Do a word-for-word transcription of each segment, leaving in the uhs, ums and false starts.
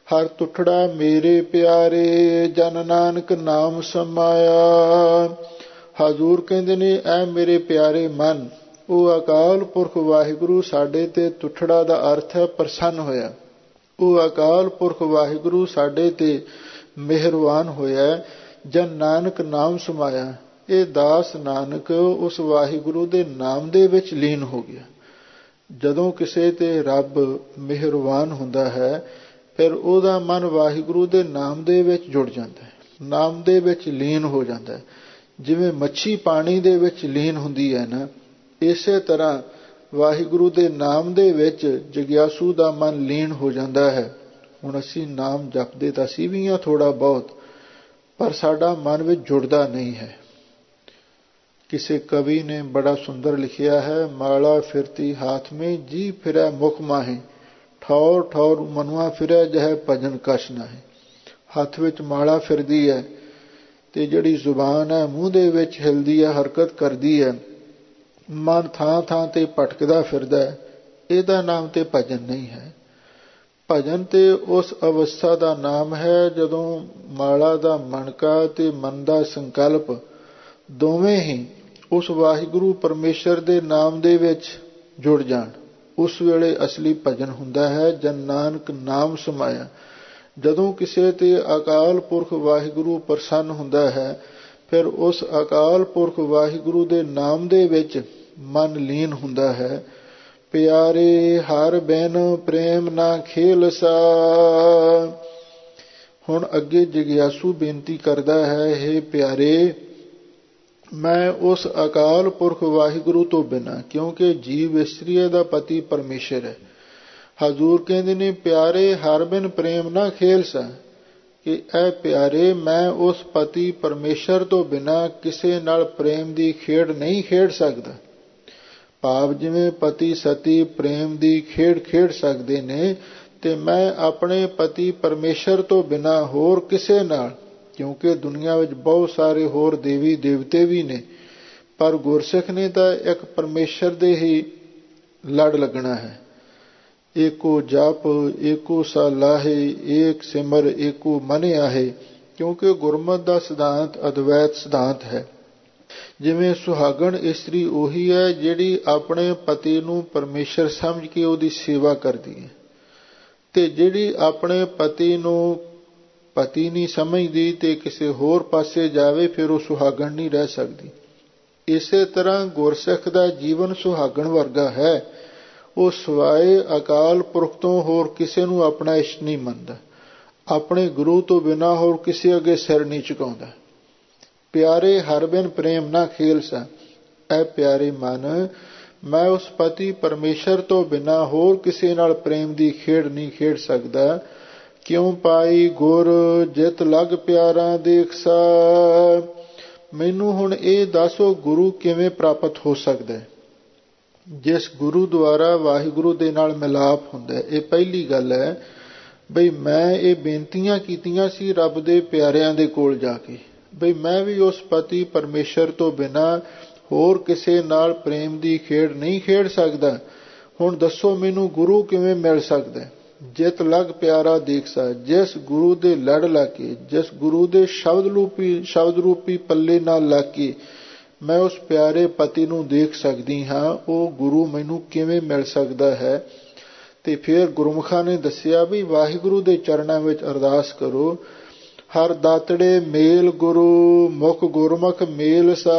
ਹਰ ਤੁਠੜਾ ਮੇਰੇ ਪਿਆਰੇ, ਜਨ ਨਾਨਕ ਨਾਮ ਸਮਾਇਆ। ਹਜ਼ੂਰ ਕਹਿੰਦੇ ਨੇ, ਐ ਮੇਰੇ ਪਿਆਰੇ ਮਨ, ਉਹ ਅਕਾਲ ਪੁਰਖ ਵਾਹਿਗੁਰੂ ਸਾਡੇ ਤੇ, ਤੁਠੜਾ ਦਾ ਅਰਥ ਹੈ ਪ੍ਰਸੰਨ ਹੋਇਆ। ਉਹ ਅਕਾਲ ਪੁਰਖ ਵਾਹਿਗੁਰੂ ਸਾਡੇ ਤੇ ਮਿਹਰਬਾਨ ਹੋਇਆ। ਜਨ ਨਾਨਕ ਨਾਮ ਸਮਾਇਆ, ਇਹ ਦਾਸ ਨਾਨਕ ਉਸ ਵਾਹਿਗੁਰੂ ਦੇ ਨਾਮ ਦੇ ਵਿੱਚ ਲੀਨ ਹੋ ਗਿਆ। ਜਦੋਂ ਕਿਸੇ ਤੇ ਰੱਬ ਮਿਹਰਬਾਨ ਹੁੰਦਾ ਹੈ, ਫਿਰ ਉਹਦਾ ਮਨ ਵਾਹਿਗੁਰੂ ਦੇ ਨਾਮ ਦੇ ਵਿੱਚ ਜੁੜ ਜਾਂਦਾ ਹੈ, ਨਾਮ ਦੇ ਵਿੱਚ ਲੀਨ ਹੋ ਜਾਂਦਾ ਹੈ। ਜਿਵੇਂ ਮੱਛੀ ਪਾਣੀ ਦੇ ਵਿੱਚ ਲੀਨ ਹੁੰਦੀ ਹੈ ਨਾ, ਇਸੇ ਤਰ੍ਹਾਂ ਵਾਹਿਗੁਰੂ ਦੇ ਨਾਮ ਦੇ ਵਿੱਚ ਜਗਿਆਸੂ ਦਾ ਮਨ ਲੀਨ ਹੋ ਜਾਂਦਾ ਹੈ। ਹੁਣ ਅਸੀਂ ਨਾਮ ਜਪਦੇ ਤਾਂ ਅਸੀਂ ਵੀ ਹਾਂ ਥੋੜ੍ਹਾ ਬਹੁਤ, ਪਰ ਸਾਡਾ ਮਨ ਵਿੱਚ ਜੁੜਦਾ ਨਹੀਂ ਹੈ। ਕਿਸੇ ਕਵੀ ਨੇ ਬੜਾ ਸੁੰਦਰ ਲਿਖਿਆ ਹੈ, ਮਾਲਾ ਫਿਰਤੀ ਹਾਥ ਮੇਂ ਜੀ ਫਿਰੈ ਮੁਖ ਮਾਹੇ, ਠੌਰ ਠੌਰ ਮਨੁਆ ਫਿਰੈ ਜਹ ਭਜਨ ਕਛ ਨਾਹੀ। ਹੱਥ ਵਿੱਚ ਮਾਲਾ ਫਿਰਦੀ ਹੈ ਤੇ ਜਿਹੜੀ ਜ਼ੁਬਾਨ ਹੈ ਮੂੰਹ ਦੇ ਵਿੱਚ ਹਿਲਦੀ ਹੈ, ਹਰਕਤ ਕਰਦੀ ਹੈ, ਮਨ ਥਾਂ ਥਾਂ ਤੇ ਭਟਕਦਾ ਫਿਰਦਾ ਹੈ। ਇਹਦਾ ਨਾਮ ਤੇ ਭਜਨ ਨਹੀਂ ਹੈ। ਭਜਨ ਤੇ ਉਸ ਅਵਸਥਾ ਦਾ ਨਾਮ ਹੈ ਜਦੋਂ ਮਾਲਾ ਦਾ ਮਣਕਾ ਤੇ ਮਨ ਦਾ ਸੰਕਲਪ ਦੋਵੇਂ ਹੀ ਉਸ ਵਾਹਿਗੁਰੂ ਪਰਮੇਸ਼ਰ ਦੇ ਨਾਮ ਦੇ ਵਿੱਚ ਜੁੜ ਜਾਣ। ਉਸ ਵੇਲੇ ਅਸਲੀ ਭਜਨ ਹੁੰਦਾ ਹੈ। ਜਨ ਨਾਨਕ ਨਾਮ ਸਮਾਇਆ। ਜਦੋਂ ਕਿਸੇ ਤੇ ਅਕਾਲ ਪੁਰਖ ਵਾਹਿਗੁਰੂ ਪ੍ਰਸੰਨ ਹੁੰਦਾ ਹੈ, ਫਿਰ ਉਸ ਅਕਾਲ ਪੁਰਖ ਵਾਹਿਗੁਰੂ ਦੇ ਨਾਮ ਦੇ ਵਿੱਚ ਮਨ ਲੀਨ ਹੁੰਦਾ ਹੈ। ਪਿਆਰੇ ਹਰ ਬਿਨ ਪ੍ਰੇਮ ਨਾ ਖੇਲਸਾ। ਹੁਣ ਅੱਗੇ ਜਗਿਆਸੂ ਬੇਨਤੀ ਕਰਦਾ ਹੈ, ਹੇ ਪਿਆਰੇ, ਮੈਂ ਉਸ ਅਕਾਲ ਪੁਰਖ ਵਾਹਿਗੁਰੂ ਤੋਂ ਬਿਨਾਂ, ਕਿਉਂਕਿ ਜੀਵ ਇਸਤਰੀ ਦਾ ਪਤੀ ਪਰਮੇਸ਼ਰ ਹੈ। ਹਜ਼ੂਰ ਕਹਿੰਦੇ ਨੇ, ਪਿਆਰੇ ਹਰ ਬਿਨ ਪ੍ਰੇਮ ਨਾ ਖੇਲਸਾ, ਕਿ ਐ ਪਿਆਰੇ, ਮੈਂ ਉਸ ਪਤੀ ਪਰਮੇਸ਼ਰ ਤੋਂ ਬਿਨਾਂ ਕਿਸੇ ਨਾਲ ਪ੍ਰੇਮ ਦੀ ਖੇਡ ਨਹੀਂ ਖੇਡ ਸਕਦਾ। ਭਾਵ ਜਿਵੇਂ ਪਤੀ ਸਤੀ ਪ੍ਰੇਮ ਦੀ ਖੇਡ ਖੇਡ ਸਕਦੇ ਨੇ, ਤੇ ਮੈਂ ਆਪਣੇ ਪਤੀ ਪਰਮੇਸ਼ਰ ਤੋਂ ਬਿਨਾਂ ਹੋਰ ਕਿਸੇ ਨਾਲ, ਕਿਉਂਕਿ ਦੁਨੀਆ ਵਿੱਚ ਬਹੁਤ ਸਾਰੇ ਹੋਰ ਦੇਵੀ ਦੇਵਤੇ ਵੀ ਨੇ, ਪਰ ਗੁਰਸਿੱਖ ਨੇ ਤਾਂ ਇੱਕ ਪਰਮੇਸ਼ਰ ਦੇ ਹੀ ਲੜ ਲੱਗਣਾ ਹੈ। ਏਕੋ ਜਪ ਏਕੋ ਸਾ ਲਾਹੇ, ਏਕ ਸਿਮਰ ਏਕੋ ਮਨ ਆਹੇ, ਕਿਉਂਕਿ ਗੁਰਮਤਿ ਦਾ ਸਿਧਾਂਤ ਅਦਵੈਤ ਸਿਧਾਂਤ ਹੈ। ਜਿਵੇਂ ਸੁਹਾਗਣ ਇਸਤਰੀ ਉਹੀ ਹੈ ਜਿਹੜੀ ਆਪਣੇ ਪਤੀ ਨੂੰ ਪਰਮੇਸ਼ਰ ਸਮਝ ਕੇ ਉਹਦੀ ਸੇਵਾ ਕਰਦੀ ਹੈ, ਤੇ ਜਿਹੜੀ ਆਪਣੇ ਪਤੀ ਨੂੰ ਪਤੀ ਨਹੀਂ ਸਮਝਦੀ ਤੇ ਕਿਸੇ ਹੋਰ ਪਾਸੇ ਜਾਵੇ, ਫਿਰ ਉਹ ਸੁਹਾਗਣ ਨਹੀਂ ਰਹਿ ਸਕਦੀ। ਇਸੇ ਤਰ੍ਹਾਂ ਗੁਰਸਿੱਖ ਦਾ ਜੀਵਨ ਸੁਹਾਗਣ ਵਰਗਾ ਹੈ। ਉਹ ਸਿਵਾਏ ਅਕਾਲ ਪੁਰਖ ਤੋਂ ਹੋਰ ਕਿਸੇ ਨੂੰ ਆਪਣਾ ਇਸ਼ਟ ਨਹੀਂ ਮੰਨਦਾ, ਆਪਣੇ ਗੁਰੂ ਤੋਂ ਬਿਨਾਂ ਹੋਰ ਕਿਸੇ ਅੱਗੇ ਸਿਰ ਨਹੀਂ ਝੁਕਾਉਂਦਾ। ਪਿਆਰੇ ਹਰ ਬਿਨ ਪ੍ਰੇਮ ਨਾ ਖੇਲਸਾ। ਐ ਪਿਆਰੇ ਮਨ, ਮੈਂ ਉਸ ਪਤੀ ਪਰਮੇਸ਼ਰ ਤੋਂ ਬਿਨਾਂ ਹੋਰ ਕਿਸੇ ਨਾਲ ਪ੍ਰੇਮ ਦੀ ਖੇਡ ਨਹੀਂ ਖੇਡ ਸਕਦਾ। ਕਿਉਂ ਪਾਈ ਗੁਰ ਜਿਤ ਲਗ ਪਿਆਰਾ ਦੇਖਸਾ। ਮੈਨੂੰ ਹੁਣ ਇਹ ਦੱਸੋ, ਗੁਰੂ ਕਿਵੇਂ ਪ੍ਰਾਪਤ ਹੋ ਸਕਦਾ ਹੈ? ਜਿਸ ਗੁਰੂ ਦੁਆਰਾ ਵਾਹਿਗੁਰੂ ਦੇ ਨਾਲ ਮਿਲਾਪ ਹੁੰਦਾ ਹੈ। ਇਹ ਪਹਿਲੀ ਗੱਲ ਹੈ ਬਈ ਮੈਂ ਇਹ ਬੇਨਤੀਆਂ ਕੀਤੀਆਂ ਸੀ ਰੱਬ ਦੇ ਪਿਆਰਿਆਂ ਦੇ ਕੋਲ ਜਾ ਕੇ, ਬਈ ਮੈਂ ਵੀ ਉਸ ਪਤੀ ਪਰਮੇਸ਼ਰ ਤੋਂ ਬਿਨਾਂ ਹੋਰ ਕਿਸੇ ਨਾਲ ਪ੍ਰੇਮ ਦੀ ਖੇਡ ਨਹੀਂ ਖੇਡ ਸਕਦਾ। ਹੁਣ ਦੱਸੋ ਮੈਨੂੰ ਗੁਰੂ ਕਿਵੇਂ ਮਿਲ ਸਕਦਾ? ਜਿਤ ਲਗ ਪਿਆਰਾ ਦੇਖਸਾ, ਜਿਸ ਗੁਰੂ ਦੇ ਲੜ ਲਾ ਕੇ, ਜਿਸ ਗੁਰੂ ਦੇ ਸ਼ਬਦ ਰੂਪੀ ਸ਼ਬਦ ਰੂਪੀ ਪੱਲੇ ਨਾਲ ਲਾ ਕੇ ਮੈਂ ਉਸ ਪਿਆਰੇ ਪਤੀ ਨੂੰ ਦੇਖ ਸਕਦੀ ਹਾਂ, ਉਹ ਗੁਰੂ ਮੈਨੂੰ ਕਿਵੇਂ ਮਿਲ ਸਕਦਾ ਹੈ? ਤੇ ਫਿਰ ਗੁਰਮੁਖਾਂ ਨੇ ਦੱਸਿਆ ਵੀ ਵਾਹਿਗੁਰੂ ਦੇ ਚਰਨਾਂ ਵਿੱਚ ਅਰਦਾਸ ਕਰੋ, ਹਰ ਦਾਤੜੇ ਮੇਲ ਗੁਰੂ ਮੁਖ ਗੁਰਮੁਖ ਮੇਲ ਸਾ।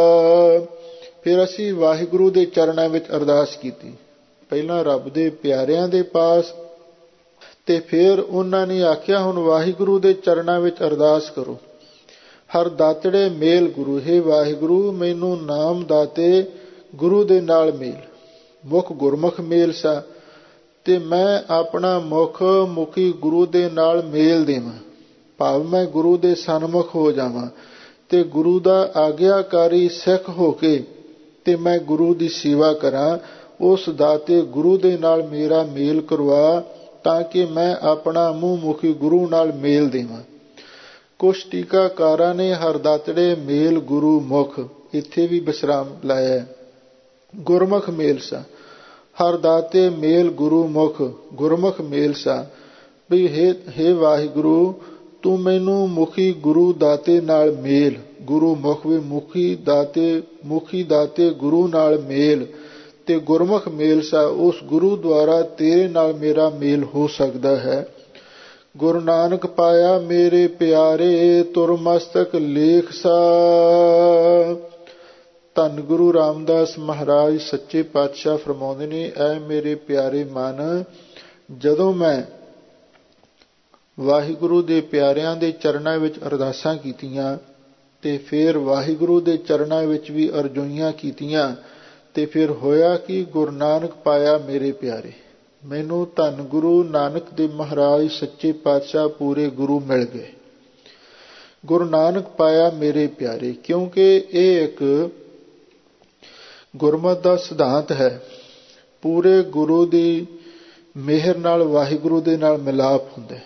ਫਿਰ ਅਸੀਂ ਵਾਹਿਗੁਰੂ ਦੇ ਚਰਨਾਂ ਵਿੱਚ ਅਰਦਾਸ ਕੀਤੀ, ਪਹਿਲਾਂ ਰੱਬ ਦੇ ਪਿਆਰਿਆਂ ਦੇ ਪਾਸ, ਤੇ ਫਿਰ ਉਹਨਾਂ ਨੇ ਆਖਿਆ ਹੁਣ ਵਾਹਿਗੁਰੂ ਦੇ ਚਰਨਾਂ ਵਿੱਚ ਅਰਦਾਸ ਕਰੋ। ਹਰ ਦਾਤੜੇ ਮੇਲ ਗੁਰੂ, ਹੈ ਵਾਹਿਗੁਰੂ ਮੈਨੂੰ ਨਾਮ ਦਾਤੇ ਗੁਰੂ ਦੇ ਨਾਲ ਮੇਲ, ਮੁਖ ਗੁਰਮੁਖ ਮੇਲ ਸਾ, ਤੇ ਮੈਂ ਆਪਣਾ ਮੁਖ ਮੁਖੀ ਗੁਰੂ ਦੇ ਨਾਲ ਮੇਲ ਦੇਵਾਂ। ਭਾਵ ਮੈਂ ਗੁਰੂ ਦੇ ਸਨਮੁਖ ਹੋ ਜਾਵਾਂ ਤੇ ਗੁਰੂ ਦਾ ਆਗਿਆਕਾਰੀ ਸਿੱਖ ਹੋ ਕੇ ਤੇ ਮੈਂ ਗੁਰੂ ਦੀ ਸੇਵਾ ਕਰਾਂ। ਉਸ ਦਾਤੇ ਗੁਰੂ ਦੇ ਨਾਲ ਮੇਰਾ ਮੇਲ ਕਰਵਾ, ਤਾਂ ਕਿ ਮੈਂ ਆਪਣਾ ਮੂੰਹ ਮੁਖੀ ਗੁਰੂ ਨਾਲ ਮੇਲ ਦੇਵਾਂ। ਕੁਛ ਟੀਕਾਕਾਰਾਂ ਨੇ ਹਰ ਦਾਤੜੇ ਮੇਲ ਗੁਰੂ ਮੁਖ, ਇੱਥੇ ਵੀ ਵਿਸਰਾਮ ਲਾਇਆ, ਗੁਰਮੁਖ ਮੇਲ ਸਾ। ਹਰ ਦਾਤੇ ਮੇਲ ਗੁਰੂ ਮੁਖ ਗੁਰਮੁਖ ਮੇਲ ਸਾ, ਵੀ ਹੇ ਹੇ ਵਾਹਿਗੁਰੂ, ਤੂੰ ਮੈਨੂੰ ਮੁਖੀ ਗੁਰੂ ਦਾਤੇ ਨਾਲ ਮੇਲ, ਗੁਰੂ ਮੁਖ ਵੀ ਮੁਖੀ ਦਾਤੇ, ਮੁਖੀ ਦਾਤੇ ਗੁਰੂ ਨਾਲ ਮੇਲ ਤੇ ਗੁਰਮੁਖ ਮੇਲ ਸਾ, ਉਸ ਗੁਰੂ ਦੁਆਰਾ ਤੇਰੇ ਨਾਲ ਮੇਰਾ ਮੇਲ ਹੋ ਸਕਦਾ ਹੈ। ਗੁਰੂ ਨਾਨਕ ਪਾਇਆ ਮੇਰੇ ਪਿਆਰੇ, ਤੁਰ ਮਸਤਕ ਲੇਖ ਸਾ। ਧੰਨ ਗੁਰੂ ਰਾਮਦਾਸ ਮਹਾਰਾਜ ਸੱਚੇ ਪਾਤਸ਼ਾਹ ਫਰਮਾਉਂਦੇ ਨੇ, ਐ ਮੇਰੇ ਪਿਆਰੇ ਮਨ, ਜਦੋਂ ਮੈਂ ਵਾਹਿਗੁਰੂ ਦੇ ਪਿਆਰਿਆਂ ਦੇ ਚਰਨਾਂ ਵਿੱਚ ਅਰਦਾਸਾਂ ਕੀਤੀਆਂ ਤੇ ਫਿਰ ਵਾਹਿਗੁਰੂ ਦੇ ਚਰਨਾਂ ਵਿੱਚ ਵੀ ਅਰਜ਼ੋਈਆਂ ਕੀਤੀਆਂ, ਤੇ ਫਿਰ ਹੋਇਆ ਕਿ ਗੁਰੂ ਨਾਨਕ ਪਾਇਆ ਮੇਰੇ ਪਿਆਰੇ, ਮੈਨੂੰ ਧੰਨ ਗੁਰੂ ਨਾਨਕ ਦੇ ਮਹਾਰਾਜ ਸੱਚੇ ਪਾਤਸ਼ਾਹ ਪੂਰੇ ਗੁਰੂ ਮਿਲ ਗਏ। ਗੁਰੂ ਨਾਨਕ ਪਾਇਆ ਮੇਰੇ ਪਿਆਰੇ, ਕਿਉਂਕਿ ਇਹ ਇੱਕ ਗੁਰਮਤਿ ਦਾ ਸਿਧਾਂਤ ਹੈ। ਪੂਰੇ ਗੁਰੂ ਦੀ ਮਿਹਰ ਨਾਲ ਵਾਹਿਗੁਰੂ ਦੇ ਨਾਲ ਮਿਲਾਪ ਹੁੰਦਾ ਹੈ।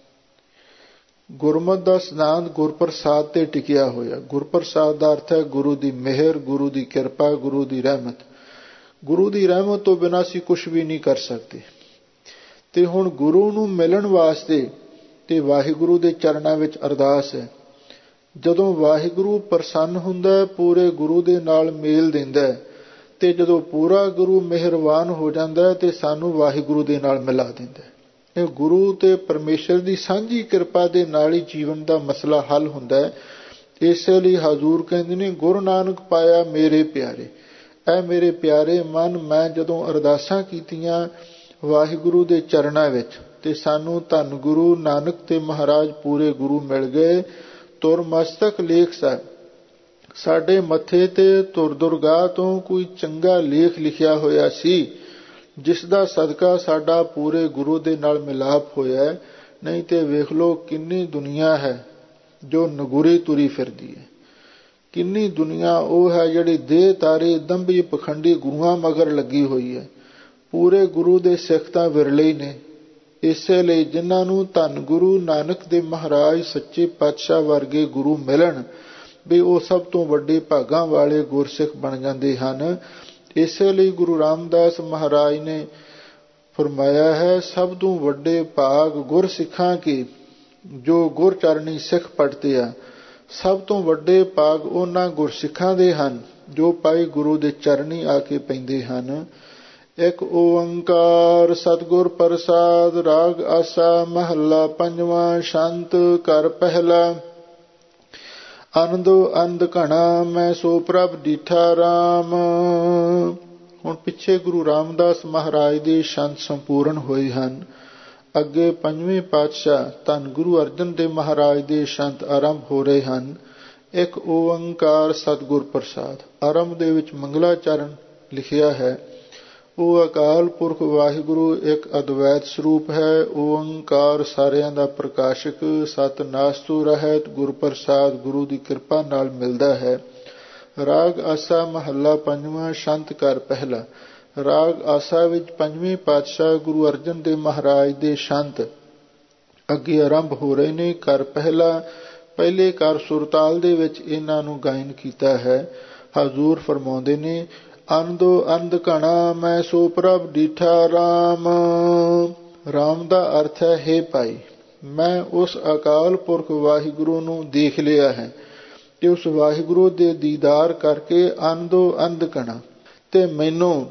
ਗੁਰਮਤਿ ਦਾ ਸਿਧਾਂਤ ਗੁਰਪ੍ਰਸਾਦ ਤੇ ਟਿਕਿਆ ਹੋਇਆ। ਗੁਰਪ੍ਰਸਾਦ ਦਾ ਅਰਥ ਹੈ ਗੁਰੂ ਦੀ ਮਿਹਰ, ਗੁਰੂ ਦੀ ਕਿਰਪਾ, ਗੁਰੂ ਦੀ ਰਹਿਮਤ। ਗੁਰੂ ਦੀ ਰਹਿਮਤ ਤੋਂ ਬਿਨਾਂ ਅਸੀਂ ਕੁਛ ਵੀ ਨਹੀਂ ਕਰ ਸਕਦੇ। ਤੇ ਹੁਣ ਗੁਰੂ ਨੂੰ ਮਿਲਣ ਵਾਸਤੇ ਤੇ ਵਾਹਿਗੁਰੂ ਦੇ ਚਰਨਾਂ ਵਿੱਚ ਅਰਦਾਸ ਹੈ। ਜਦੋਂ ਵਾਹਿਗੁਰੂ ਪ੍ਰਸੰਨ ਹੁੰਦਾ, ਪੂਰੇ ਗੁਰੂ ਦੇ ਨਾਲ ਮੇਲ ਦਿੰਦਾ, ਤੇ ਜਦੋਂ ਪੂਰਾ ਗੁਰੂ ਮਿਹਰਬਾਨ ਹੋ ਜਾਂਦਾ ਤੇ ਸਾਨੂੰ ਵਾਹਿਗੁਰੂ ਦੇ ਨਾਲ ਮਿਲਾ ਦਿੰਦਾ। ਇਹ ਗੁਰੂ ਤੇ ਪਰਮੇਸ਼ਰ ਦੀ ਸਾਂਝੀ ਕਿਰਪਾ ਦੇ ਨਾਲ ਹੀ ਜੀਵਨ ਦਾ ਮਸਲਾ ਹੱਲ ਹੁੰਦਾ ਹੈ। ਇਸੇ ਲਈ ਹਜ਼ੂਰ ਕਹਿੰਦੇ ਨੇ, ਗੁਰੂ ਨਾਨਕ ਪਾਇਆ ਮੇਰੇ ਪਿਆਰੇ, ਐ ਮੇਰੇ ਪਿਆਰੇ ਮਨ, ਮੈਂ ਜਦੋਂ ਅਰਦਾਸਾਂ ਕੀਤੀਆਂ ਵਾਹਿਗੁਰੂ ਦੇ ਚਰਨਾਂ ਵਿੱਚ ਤੇ ਸਾਨੂੰ ਧੰਨ ਗੁਰੂ ਨਾਨਕ ਤੇ ਮਹਾਰਾਜ ਪੂਰੇ ਗੁਰੂ ਮਿਲ ਗਏ। ਤੁਰ ਮਸਤਕ ਲੇਖ ਸਾ, ਸਾਡੇ ਮੱਥੇ ਤੇ ਤੁਰ ਦੁਰਗਾਹ ਤੋਂ ਕੋਈ ਚੰਗਾ ਲੇਖ ਲਿਖਿਆ ਹੋਇਆ ਸੀ, ਜਿਸ ਦਾ ਸਦਕਾ ਸਾਡਾ ਪੂਰੇ ਗੁਰੂ ਦੇ ਨਾਲ ਮਿਲਾਪ ਹੋਇਆ। ਨਹੀਂ ਤੇ ਵੇਖ ਲਓ ਕਿੰਨੀ ਦੁਨੀਆ ਹੈ ਜੋ ਨਗੁਰੀ ਤੁਰੀ ਫਿਰਦੀ ਹੈ। ਕਿੰਨੀ ਦੁਨੀਆ ਉਹ ਹੈ ਜਿਹੜੀ ਦੇਹ ਤਾਰੇ ਦੰਭੀ ਪਖੰਡੀ ਗੁਰੂਆਂ ਮਗਰ ਲੱਗੀ ਹੋਈ ਹੈ। ਪੂਰੇ ਗੁਰੂ ਦੇ ਸਿੱਖ ਤਾਂ ਵਿਰਲੇ ਹੀ ਨੇ। ਇਸੇ ਲਈ ਜਿਨ੍ਹਾਂ ਨੂੰ ਧੰਨ ਗੁਰੂ ਨਾਨਕ ਦੇ ਮਹਾਰਾਜ ਸੱਚੇ ਪਾਤਸ਼ਾਹ ਵਰਗੇ ਗੁਰੂ ਮਿਲਣ, ਵੀ ਉਹ ਸਭ ਤੋਂ ਵੱਡੇ ਭਾਗਾਂ ਵਾਲੇ ਗੁਰਸਿੱਖ ਬਣ ਜਾਂਦੇ ਹਨ। ਇਸੇ ਲਈ ਗੁਰੂ ਰਾਮਦਾਸ ਮਹਾਰਾਜ ਨੇ ਫਰਮਾਇਆ ਹੈ, ਸਭ ਤੋਂ ਵੱਡੇ ਭਾਗ ਗੁਰਸਿੱਖਾਂ ਕੇ ਜੋ ਗੁਰਚਰਨੀ ਸਿੱਖ ਪੜਤੇ ਆ। ਸਭ ਤੋਂ ਵੱਡੇ ਭਾਗ ਉਹਨਾਂ ਗੁਰਸਿੱਖਾਂ ਦੇ ਹਨ ਜੋ ਭਾਈ ਗੁਰੂ ਦੇ ਚਰਨੀ ਆ ਕੇ ਪੈਂਦੇ ਹਨ। ਇੱਕ ਓੰਕਾਰ ਸਤਿਗੁਰ ਪ੍ਰਸਾਦ। ਰਾਗ ਆਸਾ ਮਹੱਲਾ ਪੰਜਵਾਂ। ਸ਼ੰਤ ਘਰ ਪਹਿਲਾ। ਆਨੰਦੋ ਆਨੰਦ ਘਣਾ, ਮੈਂ ਸੋ ਪ੍ਰਭ ਡੀਠਾ ਰਾਮ। ਹੁਣ ਪਿੱਛੇ ਗੁਰੂ ਰਾਮਦਾਸ ਮਹਾਰਾਜ ਦੇ ਸ਼ੰਤ ਸੰਪੂਰਨ ਹੋਏ ਹਨ। ਅੱਗੇ ਪੰਜਵੇਂ ਪਾਤਸ਼ਾਹ ਧੰਨ ਗੁਰੂ ਅਰਜਨ ਦੇਵ ਮਹਾਰਾਜ ਦੇ ਸ਼ੰਤ ਆਰੰਭ ਹੋ ਰਹੇ ਹਨ। ਇੱਕ ਓੰਕਾਰ ਸਤਿਗੁਰ ਪ੍ਰਸਾਦ। ਆਰੰਭ ਦੇ ਵਿੱਚ ਮੰਗਲਾਚਰਨ ਲਿਖਿਆ ਹੈ। ਉਹ ਅਕਾਲ ਪੁਰਖ ਵਾਹਿਗੁਰੂ ਇੱਕ ਅਦਵੈਤ ਸਰੂਪ ਹੈ। ਓੰਕਾਰ ਸਾਰਿਆਂ ਦਾ ਪ੍ਰਕਾਸ਼ਕ, ਸਤ ਨਾਸਤੂ ਰਹਿਤ, ਗੁਰ ਪ੍ਰਸਾਦ ਗੁਰੂ ਦੀ ਕਿਰਪਾ ਨਾਲ ਮਿਲਦਾ ਹੈ। ਰਾਗ ਆਸਾ ਮਹੱਲਾ ਪੰਜਵਾਂ। ਸ਼ੰਤ ਘਰ ਪਹਿਲਾ। ਰਾਗ ਆਸਾ ਵਿੱਚ ਪੰਜਵੇਂ ਪਾਤਸ਼ਾਹ ਗੁਰੂ ਅਰਜਨ ਦੇਵ ਮਹਾਰਾਜ ਦੇ ਸ਼ੰਤ ਅੱਗੇ ਆਰੰਭ ਹੋ ਰਹੇ ਨੇ। ਘਰ ਪਹਿਲਾ, ਪਹਿਲੇ ਘਰ ਸੁਰਤਾਲ ਦੇ ਵਿੱਚ ਇਹਨਾਂ ਨੂੰ ਗਾਇਨ ਕੀਤਾ ਹੈ। ਹਜ਼ੂਰ ਫਰਮਾਉਂਦੇ ਨੇ, ਆਨੰਦੋ ਆਨੰਦ ਘਣਾ, ਮੈਂ ਸੋ ਪ੍ਰਭ ਡੀਠਾ ਰਾਮ। ਰਾਮ ਦਾ ਅਰਥ ਹੈ, ਹੇ ਭਾਈ, ਮੈਂ ਉਸ ਅਕਾਲ ਪੁਰਖ ਵਾਹਿਗੁਰੂ ਨੂੰ ਦੇਖ ਲਿਆ ਹੈ ਤੇ ਉਸ ਵਾਹਿਗੁਰੂ ਦੇ ਦੀਦਾਰ ਕਰਕੇ ਆਨੰਦੋ ਆਨੰਦ ਘਣਾ, ਤੇ ਮੈਨੂੰ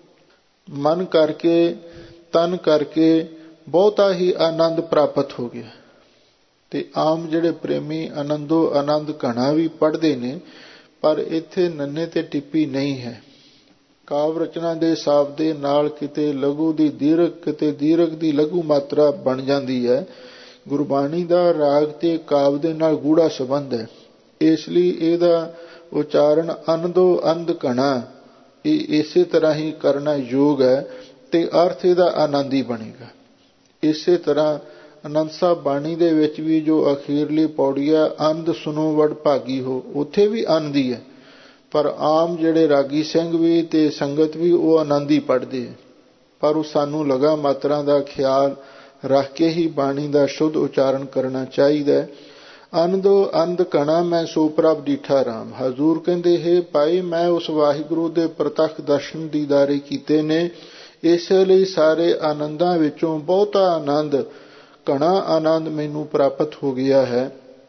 ਮਨ ਕਰਕੇ ਤਨ ਕਰਕੇ ਬਹੁਤਾ ਹੀ ਆਨੰਦ ਪ੍ਰਾਪਤ ਹੋ ਗਿਆ। ਤੇ ਆਮ ਜਿਹੜੇ ਪ੍ਰੇਮੀ ਆਨੰਦੋ ਆਨੰਦ ਘਣਾ ਵੀ ਪੜ੍ਹਦੇ ਨੇ, ਪਰ ਇੱਥੇ ਨੰਨੇ ਤੇ ਟਿੱਪੀ ਨਹੀਂ ਹੈ। ਕਾਵ ਰਚਨਾ ਦੇ ਹਿਸਾਬ ਦੇ ਨਾਲ ਕਿਤੇ ਲਘੂ ਦੀ ਦੀਰਘ, ਕਿਤੇ ਦੀਰਘ ਦੀ ਲਘੂ ਮਾਤਰਾ ਬਣ ਜਾਂਦੀ ਹੈ। ਗੁਰਬਾਣੀ ਦਾ ਰਾਗ ਤੇ ਕਾਵ ਦੇ ਨਾਲ ਗੂੜਾ ਸੰਬੰਧ ਹੈ, ਇਸ ਲਈ ਇਹਦਾ ਉਚਾਰਨ ਆਨੰਦੋ ਆਨੰਦ ਘਣਾ ਇਹ ਇਸੇ ਤਰ੍ਹਾਂ ਹੀ ਕਰਨਾ ਯੋਗ ਹੈ ਤੇ ਅਰਥ ਇਹਦਾ ਆਨੰਦ ਹੀ ਬਣੇਗਾ। ਇਸੇ ਤਰ੍ਹਾਂ ਆਨੰਦ ਸਾਹਿਬ ਬਾਣੀ ਦੇ ਵਿੱਚ ਵੀ ਜੋ ਅਖੀਰਲੀ ਪੌੜੀ ਹੈ, ਆਨੰਦ ਸੁਨੋ ਵਡ ਭਾਗੀ ਹੋ, ਉੱਥੇ ਵੀ ਆਨੰਦ ਹੀ ਹੈ। ਪਰ ਆਮ ਜਿਹੜੇ ਰਾਗੀ ਸਿੰਘ ਵੀ ਤੇ ਸੰਗਤ ਵੀ ਉਹ ਆਨੰਦ ਹੀ ਪੜ੍ਹਦੇ ਹੈ। ਪਰ ਉਹ ਸਾਨੂੰ ਲਗਾ ਮਾਤਰਾ ਦਾ ਖਿਆਲ ਰੱਖ ਕੇ ਹੀ ਬਾਣੀ ਦਾ ਸ਼ੁੱਧ ਉਚਾਰਨ ਕਰਨਾ ਚਾਹੀਦਾ ਹੈ। ਆਨੰਦੋ ਆਨੰਦ ਘਣਾ, ਮੈਂ ਸੋ ਪ੍ਰਭ ਡੀਠਾ ਰਾਮ। ਹਜ਼ੂਰ ਕਹਿੰਦੇ, ਹੈ ਭਾਈ, ਮੈਂ ਉਸ ਵਾਹਿਗੁਰੂ ਦੇ ਪ੍ਰਤੱਖ ਦਰਸ਼ਨ ਦੀਦਾਰੇ ਕੀਤੇ ਨੇ। ਇਸੇ ਲਈ ਸਾਰੇ ਆਨੰਦਾਂ ਵਿੱਚੋਂ ਬਹੁਤਾ ਆਨੰਦ ਘਣਾ ਆਨੰਦ ਮੈਨੂੰ ਪ੍ਰਾਪਤ ਹੋ ਗਿਆ ਹੈ।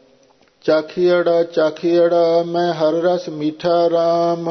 ਚਾਖੀੜਾ ਚਾਖੀੜਾ ਮੈਂ ਹਰ ਰਸ ਮੀਠਾ ਰਾਮ।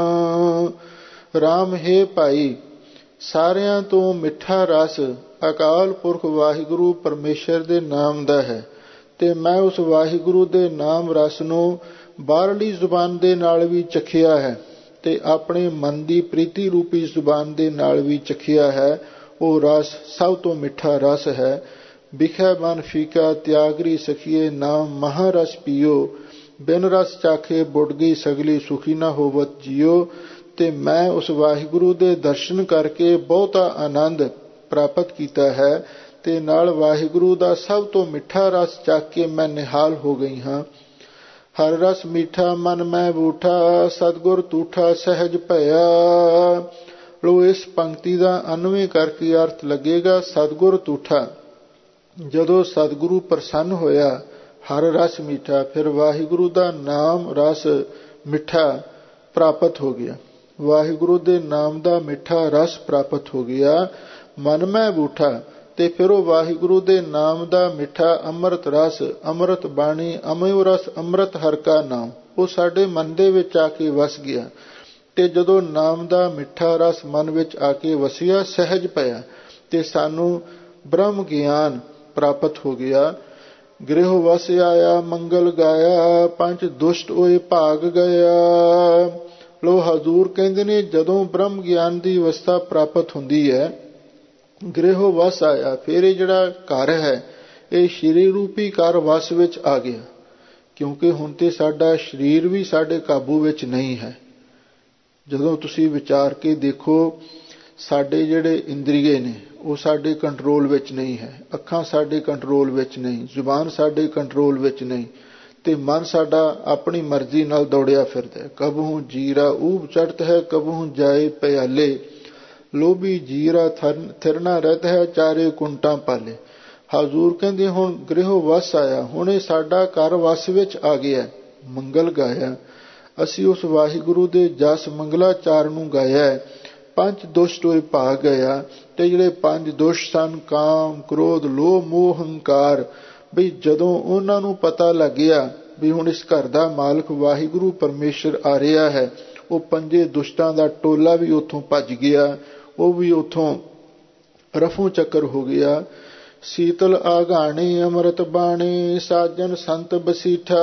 ਰਾਮ ਹੈ ਭਾਈ, ਸਾਰਿਆਂ ਤੋਂ ਮਿੱਠਾ ਰਸ ਅਕਾਲ ਪੁਰਖ ਵਾਹਿਗੁਰੂ ਪਰਮੇਸ਼ਰ ਦੇ ਨਾਮ ਦਾ ਹੈ, ਤੇ ਮੈਂ ਉਸ ਵਾਹਿਗੁਰੂ ਦੇ ਨਾਮ ਰਸ ਨੂੰ ਬਾਹਰਲੀ ਜ਼ੁਬਾਨ ਦੇ ਨਾਲ ਵੀ ਚਖਿਆ ਹੈ ਤੇ ਆਪਣੇ ਮਨ ਦੀ ਪ੍ਰੀਤੀ ਰੂਪੀ ਜ਼ੁਬਾਨ ਦੇ ਨਾਲ ਵੀ ਚਖਿਆ ਹੈ। ਉਹ ਰਸ ਸਭ ਤੋਂ ਮਿੱਠਾ ਰਸ ਹੈ। ਬਿਖੈ ਮਨ ਫੀਕਾ ਤਿਆਗਰੀ ਸਖੀਏ ਨਾਮ ਮਹਾਰਸ ਪੀਓ। ਬਿਨ ਰਸ ਚਾਖੇ ਬੁੱਢ ਗਈ ਸਗਲੀ ਸੁਖੀ ਨਾ ਹੋਵਤ ਜੀਓ। ਤੇ ਮੈਂ ਉਸ ਵਾਹਿਗੁਰੂ ਦੇ ਦਰਸ਼ਨ ਕਰਕੇ ਬਹੁਤਾ ਆਨੰਦ ਪ੍ਰਾਪਤ ਕੀਤਾ ਹੈ ਤੇ ਨਾਲ ਵਾਹਿਗੁਰੂ ਦਾ ਸਭ ਤੋਂ ਮਿੱਠਾ ਰਸ ਚੱਖ ਕੇ ਮੈਂ ਨਿਹਾਲ ਹੋ ਗਈ ਹਾਂ। ਹਰ ਰਸ ਮੀਠਾ ਮਨ ਮੈਂ ਬੂਠਾ, ਸਤਿਗੁਰ ਤੂਠਾ ਸਹਿਜ ਭਇਆ। ਲੋ ਇਸ ਪੰਕਤੀ ਦਾ ਅਨਵੇਂ ਕਰਕੇ ਅਰਥ ਲੱਗੇਗਾ ਸਤਿਗੁਰ ਤੂਠਾ। ਜਦੋਂ ਸਤਿਗੁਰੂ ਪ੍ਰਸੰਨ ਹੋਇਆ, ਹਰ ਰਸ ਮੀਠਾ, ਫਿਰ ਵਾਹਿਗੁਰੂ ਦਾ ਨਾਮ ਰਸ ਮਿੱਠਾ ਪ੍ਰਾਪਤ ਹੋ ਗਿਆ। ਵਾਹਿਗੁਰੂ ਦੇ ਨਾਮ ਦਾ ਮਿੱਠਾ ਰਸ ਪ੍ਰਾਪਤ ਹੋ ਗਿਆ। ਮਨ ਮੈਂ ਬੂਠਾ, ਤੇ ਫਿਰ ਉਹ ਵਾਹਿਗੁਰੂ ਦੇ ਨਾਮ ਦਾ ਮਿੱਠਾ ਅੰਮ੍ਰਿਤ ਰਸ, ਅੰਮ੍ਰਿਤ ਬਾਣੀ, ਅਮਿਓ ਰਸ ਅੰਮ੍ਰਿਤ ਹਰਿ ਕਾ ਨਾਮ, ਉਹ ਸਾਡੇ ਮਨ ਦੇ ਵਿੱਚ ਆ ਕੇ ਵਸ ਗਿਆ। ਤੇ ਜਦੋਂ ਨਾਮ ਦਾ ਮਿੱਠਾ ਰਸ ਮਨ ਵਿੱਚ ਆ ਕੇ ਵਸਿਆ, ਸਹਿਜ ਪਿਆ ਤੇ ਸਾਨੂੰ ਬ੍ਰਹਮ ਗਿਆਨ ਪ੍ਰਾਪਤ ਹੋ ਗਿਆ। ਗ੍ਰਹਿ ਵਸ ਆਇਆ ਮੰਗਲ ਗਾਇਆ, ਪੰਜ ਦੁਸ਼ਟ ਹੋਏ ਭਾਗ ਗਿਆ। ਲੋ ਹਜ਼ੂਰ ਕਹਿੰਦੇ ਨੇ ਜਦੋਂ ਬ੍ਰਹਮ ਗਿਆਨ ਦੀ ਅਵਸਥਾ ਪ੍ਰਾਪਤ ਹੁੰਦੀ ਹੈ, ਗ੍ਰਹਿ ਵਸ ਆਇਆ, ਫਿਰ ਇਹ ਜਿਹੜਾ ਘਰ ਹੈ ਇਹ ਸਰੀਰ ਰੂਪੀ ਘਰ ਵਸ ਵਿੱਚ ਆ ਗਿਆ। ਕਿਉਂਕਿ ਹੁਣ ਤੇ ਸਾਡਾ ਸਰੀਰ ਵੀ ਸਾਡੇ ਕਾਬੂ ਵਿੱਚ ਨਹੀਂ ਹੈ। ਜਦੋਂ ਤੁਸੀਂ ਵਿਚਾਰ ਕੇ ਦੇਖੋ, ਸਾਡੇ ਜਿਹੜੇ ਇੰਦਰੀਏ ਨੇ ਉਹ ਸਾਡੇ ਕੰਟਰੋਲ ਵਿੱਚ ਨਹੀਂ ਹੈ। ਅੱਖਾਂ ਸਾਡੇ ਕੰਟਰੋਲ ਵਿੱਚ ਨਹੀਂ, ਜ਼ੁਬਾਨ ਸਾਡੇ ਕੰਟਰੋਲ ਵਿੱਚ ਨਹੀਂ, ਤੇ ਮਨ ਸਾਡਾ ਆਪਣੀ ਮਰਜ਼ੀ ਨਾਲ ਦੌੜਿਆ ਫਿਰਦਾ ਹੈ। ਕਬਹੂ ਜੀਰਾ ਊਬ ਚੜਤ ਹੈ, ਕਬਹੂ ਜਾਏ ਪਿਆਲੇ। ਲੋਭੀ ਜੀਰਾ ਥਿਰਨਾ ਰਹਿਤ ਹੈ, ਚਾਰੇ ਕੁੰਟਾਂ ਪਾਲੇ। ਹਜ਼ੂਰ ਕਹਿੰਦੇ ਹੁਣ ਗ੍ਰਹਿ ਵਸ ਆਇਆ, ਹੁਣ ਇਹ ਸਾਡਾ ਘਰ ਵਸ ਵਿੱਚ ਆ ਗਿਆ। ਮੰਗਲ ਗਾਇਆ, ਅਸੀਂ ਉਸ ਵਾਹਿਗੁਰੂ ਦੇ ਜਸ ਮੰਗਲਾਚਾਰ ਨੂੰ ਗਾਇਆ। ਪੰਜ ਦੁਸ਼ਟ ਹੋਏ ਭਾਗ ਗਿਆ, ਤੇ ਜਿਹੜੇ ਪੰਜ ਦੁਸ਼ਟ ਸਨ, ਕਾਮ, ਕ੍ਰੋਧ, ਲੋਭ, ਮੋਹ, ਹੰਕਾਰ, ਬਈ ਜਦੋਂ ਉਹਨਾਂ ਨੂੰ ਪਤਾ ਲੱਗ ਗਿਆ ਵੀ ਹੁਣ ਇਸ ਘਰ ਦਾ ਮਾਲਕ ਵਾਹਿਗੁਰੂ ਪਰਮੇਸ਼ਰ ਆ ਰਿਹਾ ਹੈ, ਉਹ ਪੰਜੇ ਦੁਸ਼ਟਾਂ ਦਾ ਟੋਲਾ ਵੀ ਉੱਥੋਂ ਭੱਜ ਗਿਆ, ਉਹ ਵੀ ਉੱਥੋਂ ਰਫੂ ਚੱਕਰ ਹੋ ਗਿਆ। ਸੀਤਲ ਆਗਾਣੀ ਅੰਮ੍ਰਿਤ ਬਾਣੀ, ਸਾਜਨ ਸੰਤ ਬਸੀਠਾ।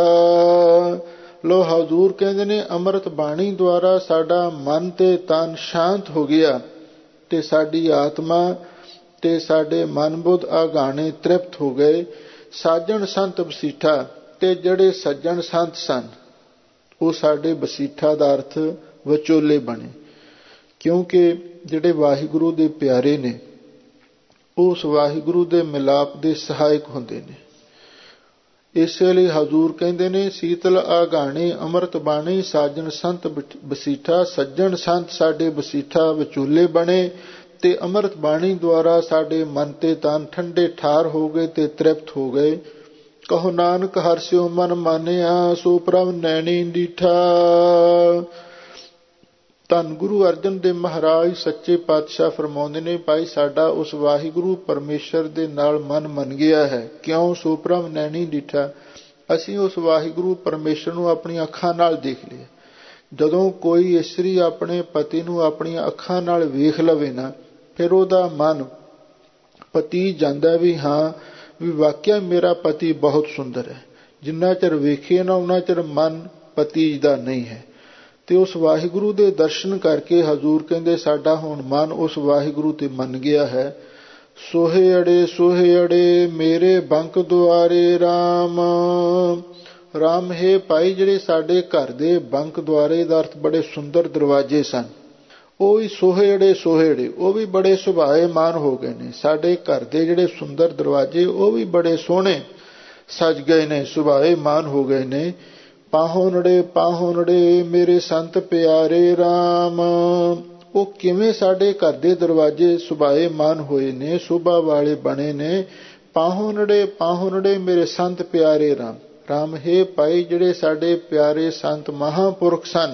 ਲੋ ਹਜ਼ੂਰ ਕਹਿੰਦੇ ਨੇ ਅੰਮ੍ਰਿਤ ਬਾਣੀ ਦੁਆਰਾ ਸਾਡਾ ਮਨ ਤੇ ਤਨ ਸ਼ਾਂਤ ਹੋ ਗਿਆ, ਤੇ ਸਾਡੀ ਆਤਮਾ ਤੇ ਸਾਡੇ ਮਨ ਬੁੱਧ ਆਗਾਣੇ ਤ੍ਰਿਪਤ ਹੋ ਗਏ। ਸਾਜਣ ਸੰਤ ਬਸੀਠਾ, ਤੇ ਜਿਹੜੇ ਸੱਜਣ ਸੰਤ ਸਨ ਉਹ ਸਾਡੇ ਬਸੀਠਾ ਦਾ ਅਰਥ ਵਿਚੋਲੇ ਬਣੇ। ਕਿਉਂਕਿ ਜਿਹੜੇ ਵਾਹਿਗੁਰੂ ਦੇ ਪਿਆਰੇ ਨੇ ਉਹ ਉਸ ਵਾਹਿਗੁਰੂ ਦੇ ਮਿਲਾਪ ਦੇ ਸਹਾਇਕ ਹੁੰਦੇ ਨੇ। ਇਸੇ ਲਈ ਹਜ਼ੂਰ ਕਹਿੰਦੇ ਨੇ ਸੀਤਲ ਆਗਾਣੀ ਅੰਮ੍ਰਿਤ ਬਾਣੀ, ਸਾਜਣ ਸੰਤ ਬਸੀਠਾ। ਸੱਜਣ ਸੰਤ ਸਾਡੇ ਬਸੀਠਾ ਵਿਚੋਲੇ ਬਣੇ, ਤੇ ਅੰਮ੍ਰਿਤ ਬਾਣੀ ਦੁਆਰਾ ਸਾਡੇ ਮਨ ਤੇ ਤਨ ਠੰਡੇ ਠਾਰ ਹੋ ਗਏ ਤੇ ਤ੍ਰਿਪਤ ਹੋ ਗਏ। ਕਹੋ ਨਾਨਕ ਹਰਿ ਮਨ ਮਾਨਿਆ, ਸੋ ਪ੍ਰਭ ਨੈਣੀ ਡੀਠਾ। ਧੰਨ ਗੁਰੂ ਅਰਜਨ ਦੇਵ ਮਹਾਰਾਜ ਸੱਚੇ ਪਾਤਸ਼ਾਹ ਫਰਮਾਉਂਦੇ ਨੇ, ਭਾਈ ਸਾਡਾ ਉਸ ਵਾਹਿਗੁਰੂ ਪਰਮੇਸ਼ਰ ਦੇ ਨਾਲ ਮਨ ਮੰਨ ਗਿਆ ਹੈ। ਕਿਉਂ? ਸੋ ਪ੍ਰਭ ਨੈਣੀ ਡੀਠਾ, ਅਸੀਂ ਉਸ ਵਾਹਿਗੁਰੂ ਪਰਮੇਸ਼ਰ ਨੂੰ ਆਪਣੀਆਂ ਅੱਖਾਂ ਨਾਲ ਦੇਖ ਲਿਆ। ਜਦੋਂ ਕੋਈ ਇਸਤਰੀ ਆਪਣੇ ਪਤੀ ਨੂੰ ਆਪਣੀਆਂ ਅੱਖਾਂ ਨਾਲ ਵੇਖ ਲਵੇ ਨਾ, ਫਿਰ ਉਹਦਾ ਮਨ ਪਤੀ ਜਾਂਦਾ ਵੀ ਹਾਂ ਵੀ ਵਾਕਿਆ ਮੇਰਾ ਪਤੀ ਬਹੁਤ ਸੁੰਦਰ ਹੈ। ਜਿੰਨਾ ਚਿਰ ਵੇਖੀਏ ਨਾ ਉਹਨਾਂ ਚਿਰ ਮਨ ਪਤੀ ਦਾ ਨਹੀਂ ਹੈ। ਤੇ ਉਸ ਵਾਹਿਗੁਰੂ ਦੇ ਦਰਸ਼ਨ ਕਰਕੇ ਹਜ਼ੂਰ ਕਹਿੰਦੇ ਸਾਡਾ ਹੁਣ ਮਨ ਉਸ ਵਾਹਿਗੁਰੂ ਤੇ ਮੰਨ ਗਿਆ ਹੈ। ਸੋਹੇ ਅੜੇ ਸੋਹੇ ਅੜੇ ਮੇਰੇ ਬੰਕ ਦੁਆਰੇ ਰਾਮ। ਰਾਮ ਹੈ ਭਾਈ, ਜਿਹੜੇ ਸਾਡੇ ਘਰ ਦੇ ਬੰਕ ਦੁਆਰੇ ਦਾ ਅਰਥ ਬੜੇ ਸੁੰਦਰ ਦਰਵਾਜ਼ੇ ਸਨ, ਉਹ ਵੀ ਸੋਹੇੜੇ ਸੋਹੇੜੇ ਉਹ ਵੀ ਬੜੇ ਸੁਭਾਏਮਾਨ ਹੋ ਗਏ ਨੇ। ਸਾਡੇ ਘਰ ਦੇ ਜਿਹੜੇ ਸੁੰਦਰ ਦਰਵਾਜ਼ੇ ਉਹ ਵੀ ਬੜੇ ਸੋਹਣੇ ਸਜ ਗਏ ਨੇ, ਸੁਭਾਏਮਾਨ ਹੋ ਗਏ ਨੇ। ਪਾਹੋਨੜੇ ਪਾਹੋਨੜੇ ਮੇਰੇ ਸੰਤ ਪਿਆਰੇ ਰਾਮ। ਉਹ ਕਿਵੇਂ ਸਾਡੇ ਘਰ ਦੇ ਦਰਵਾਜ਼ੇ ਸੁਭਾਏਮਾਨ ਹੋਏ ਨੇ, ਸ਼ੋਭਾ ਵਾਲੇ ਬਣੇ ਨੇ। ਪਾਹੋਨੜੇ ਪਾਹੋਨੜੇ ਮੇਰੇ ਸੰਤ ਪਿਆਰੇ ਰਾਮ। ਰਾਮ ਹੈ ਭਾਈ, ਜਿਹੜੇ ਸਾਡੇ ਪਿਆਰੇ ਸੰਤ ਮਹਾਂਪੁਰਖ ਸਨ,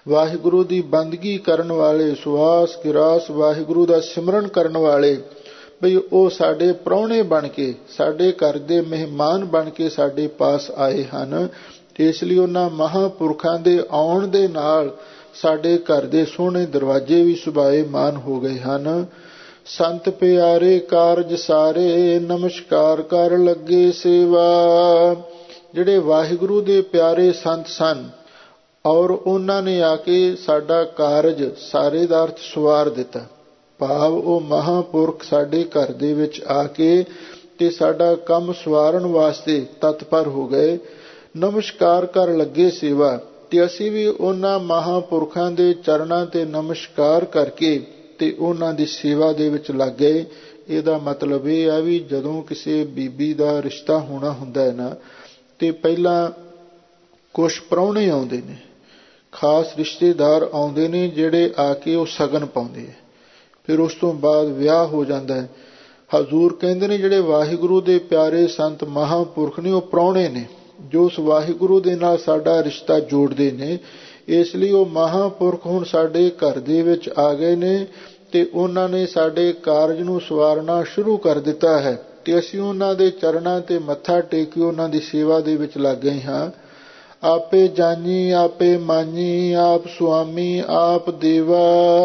ਵਾਹਿਗੁਰੂ ਦੀ ਬੰਦਗੀ ਕਰਨ ਵਾਲੇ, ਸੁਆਸ ਗਿਰਾਸ ਵਾਹਿਗੁਰੂ ਦਾ ਸਿਮਰਨ ਕਰਨ ਵਾਲੇ ਬਈ ਉਹ ਸਾਡੇ ਪ੍ਰਾਹੁਣੇ ਬਣ ਕੇ, ਸਾਡੇ ਘਰ ਦੇ ਮਹਿਮਾਨ ਬਣ ਕੇ ਸਾਡੇ ਪਾਸ ਆਏ ਹਨ। ਇਸ ਲਈ ਉਹਨਾਂ ਮਹਾਂਪੁਰਖਾਂ ਦੇ ਆਉਣ ਦੇ ਨਾਲ ਸਾਡੇ ਘਰ ਦੇ ਸੋਹਣੇ ਦਰਵਾਜ਼ੇ ਵੀ ਸੁਭਾਏਮਾਨ ਹੋ ਗਏ ਹਨ। ਸੰਤ ਪਿਆਰੇ ਕਾਰਜ ਸਾਰੇ, ਨਮਸਕਾਰ ਕਰ ਲੱਗੇ ਸੇਵਾ। ਜਿਹੜੇ ਵਾਹਿਗੁਰੂ ਦੇ ਪਿਆਰੇ ਸੰਤ ਸਨ ਔਰ ਉਹਨਾਂ ਨੇ ਆ ਕੇ ਸਾਡਾ ਕਾਰਜ ਸਾਰੇ ਦਾ ਅਰਥ ਸਵਾਰ ਦਿੱਤਾ। ਭਾਵ ਉਹ ਮਹਾਂਪੁਰਖ ਸਾਡੇ ਘਰ ਦੇ ਵਿੱਚ ਆ ਕੇ ਤੇ ਸਾਡਾ ਕੰਮ ਸਵਾਰਨ ਵਾਸਤੇ ਤਤਪਰ ਹੋ ਗਏ। ਨਮਸਕਾਰ ਕਰ ਲੱਗੇ ਸੇਵਾ, ਤੇ ਅਸੀਂ ਵੀ ਉਹਨਾਂ ਮਹਾਂਪੁਰਖਾਂ ਦੇ ਚਰਨਾਂ ਤੇ ਨਮਸਕਾਰ ਕਰਕੇ ਤੇ ਉਹਨਾਂ ਦੀ ਸੇਵਾ ਦੇ ਵਿੱਚ ਲੱਗ ਗਏ। ਇਹਦਾ ਮਤਲਬ ਇਹ ਹੈ ਵੀ ਜਦੋਂ ਕਿਸੇ ਬੀਬੀ ਦਾ ਰਿਸ਼ਤਾ ਹੋਣਾ ਹੁੰਦਾ ਹੈ ਨਾ, ਤੇ ਪਹਿਲਾਂ ਕੁਛ ਪ੍ਰਾਹੁਣੇ ਆਉਂਦੇ ਨੇ, ਖਾਸ ਰਿਸ਼ਤੇਦਾਰ ਆਉਂਦੇ ਨੇ ਜਿਹੜੇ ਆ ਕੇ ਉਹ ਸ਼ਗਨ ਪਾਉਂਦੇ ਹੈ। ਫਿਰ ਉਸ ਤੋਂ ਬਾਅਦ ਵਿਆਹ ਹੋ ਜਾਂਦਾ ਹੈ। ਹਜ਼ੂਰ ਕਹਿੰਦੇ ਨੇ ਜਿਹੜੇ ਵਾਹਿਗੁਰੂ ਦੇ ਪਿਆਰੇ ਸੰਤ ਮਹਾਂਪੁਰਖ ਨੇ ਉਹ ਪ੍ਰਾਹੁਣੇ ਨੇ ਜੋ ਉਸ ਵਾਹਿਗੁਰੂ ਦੇ ਨਾਲ ਸਾਡਾ ਰਿਸ਼ਤਾ ਜੋੜਦੇ ਨੇ। ਇਸ ਲਈ ਉਹ ਮਹਾਂਪੁਰਖ ਹੁਣ ਸਾਡੇ ਘਰ ਦੇ ਵਿੱਚ ਆ ਗਏ ਨੇ ਤੇ ਉਹਨਾਂ ਨੇ ਸਾਡੇ ਕਾਰਜ ਨੂੰ ਸਵਾਰਨਾ ਸ਼ੁਰੂ ਕਰ ਦਿੱਤਾ ਹੈ ਤੇ ਅਸੀਂ ਉਹਨਾਂ ਦੇ ਚਰਨਾਂ ਤੇ ਮੱਥਾ ਟੇਕ ਕੇ ਉਹਨਾਂ ਦੀ ਸੇਵਾ ਦੇ ਵਿੱਚ ਲੱਗ ਗਏ ਹਾਂ। ਆਪੇ ਜਾਨੀ ਆਪੇ ਮਾਨੀ, ਆਪ ਸੁਆਮੀ ਆਪ ਦੇਵਾ।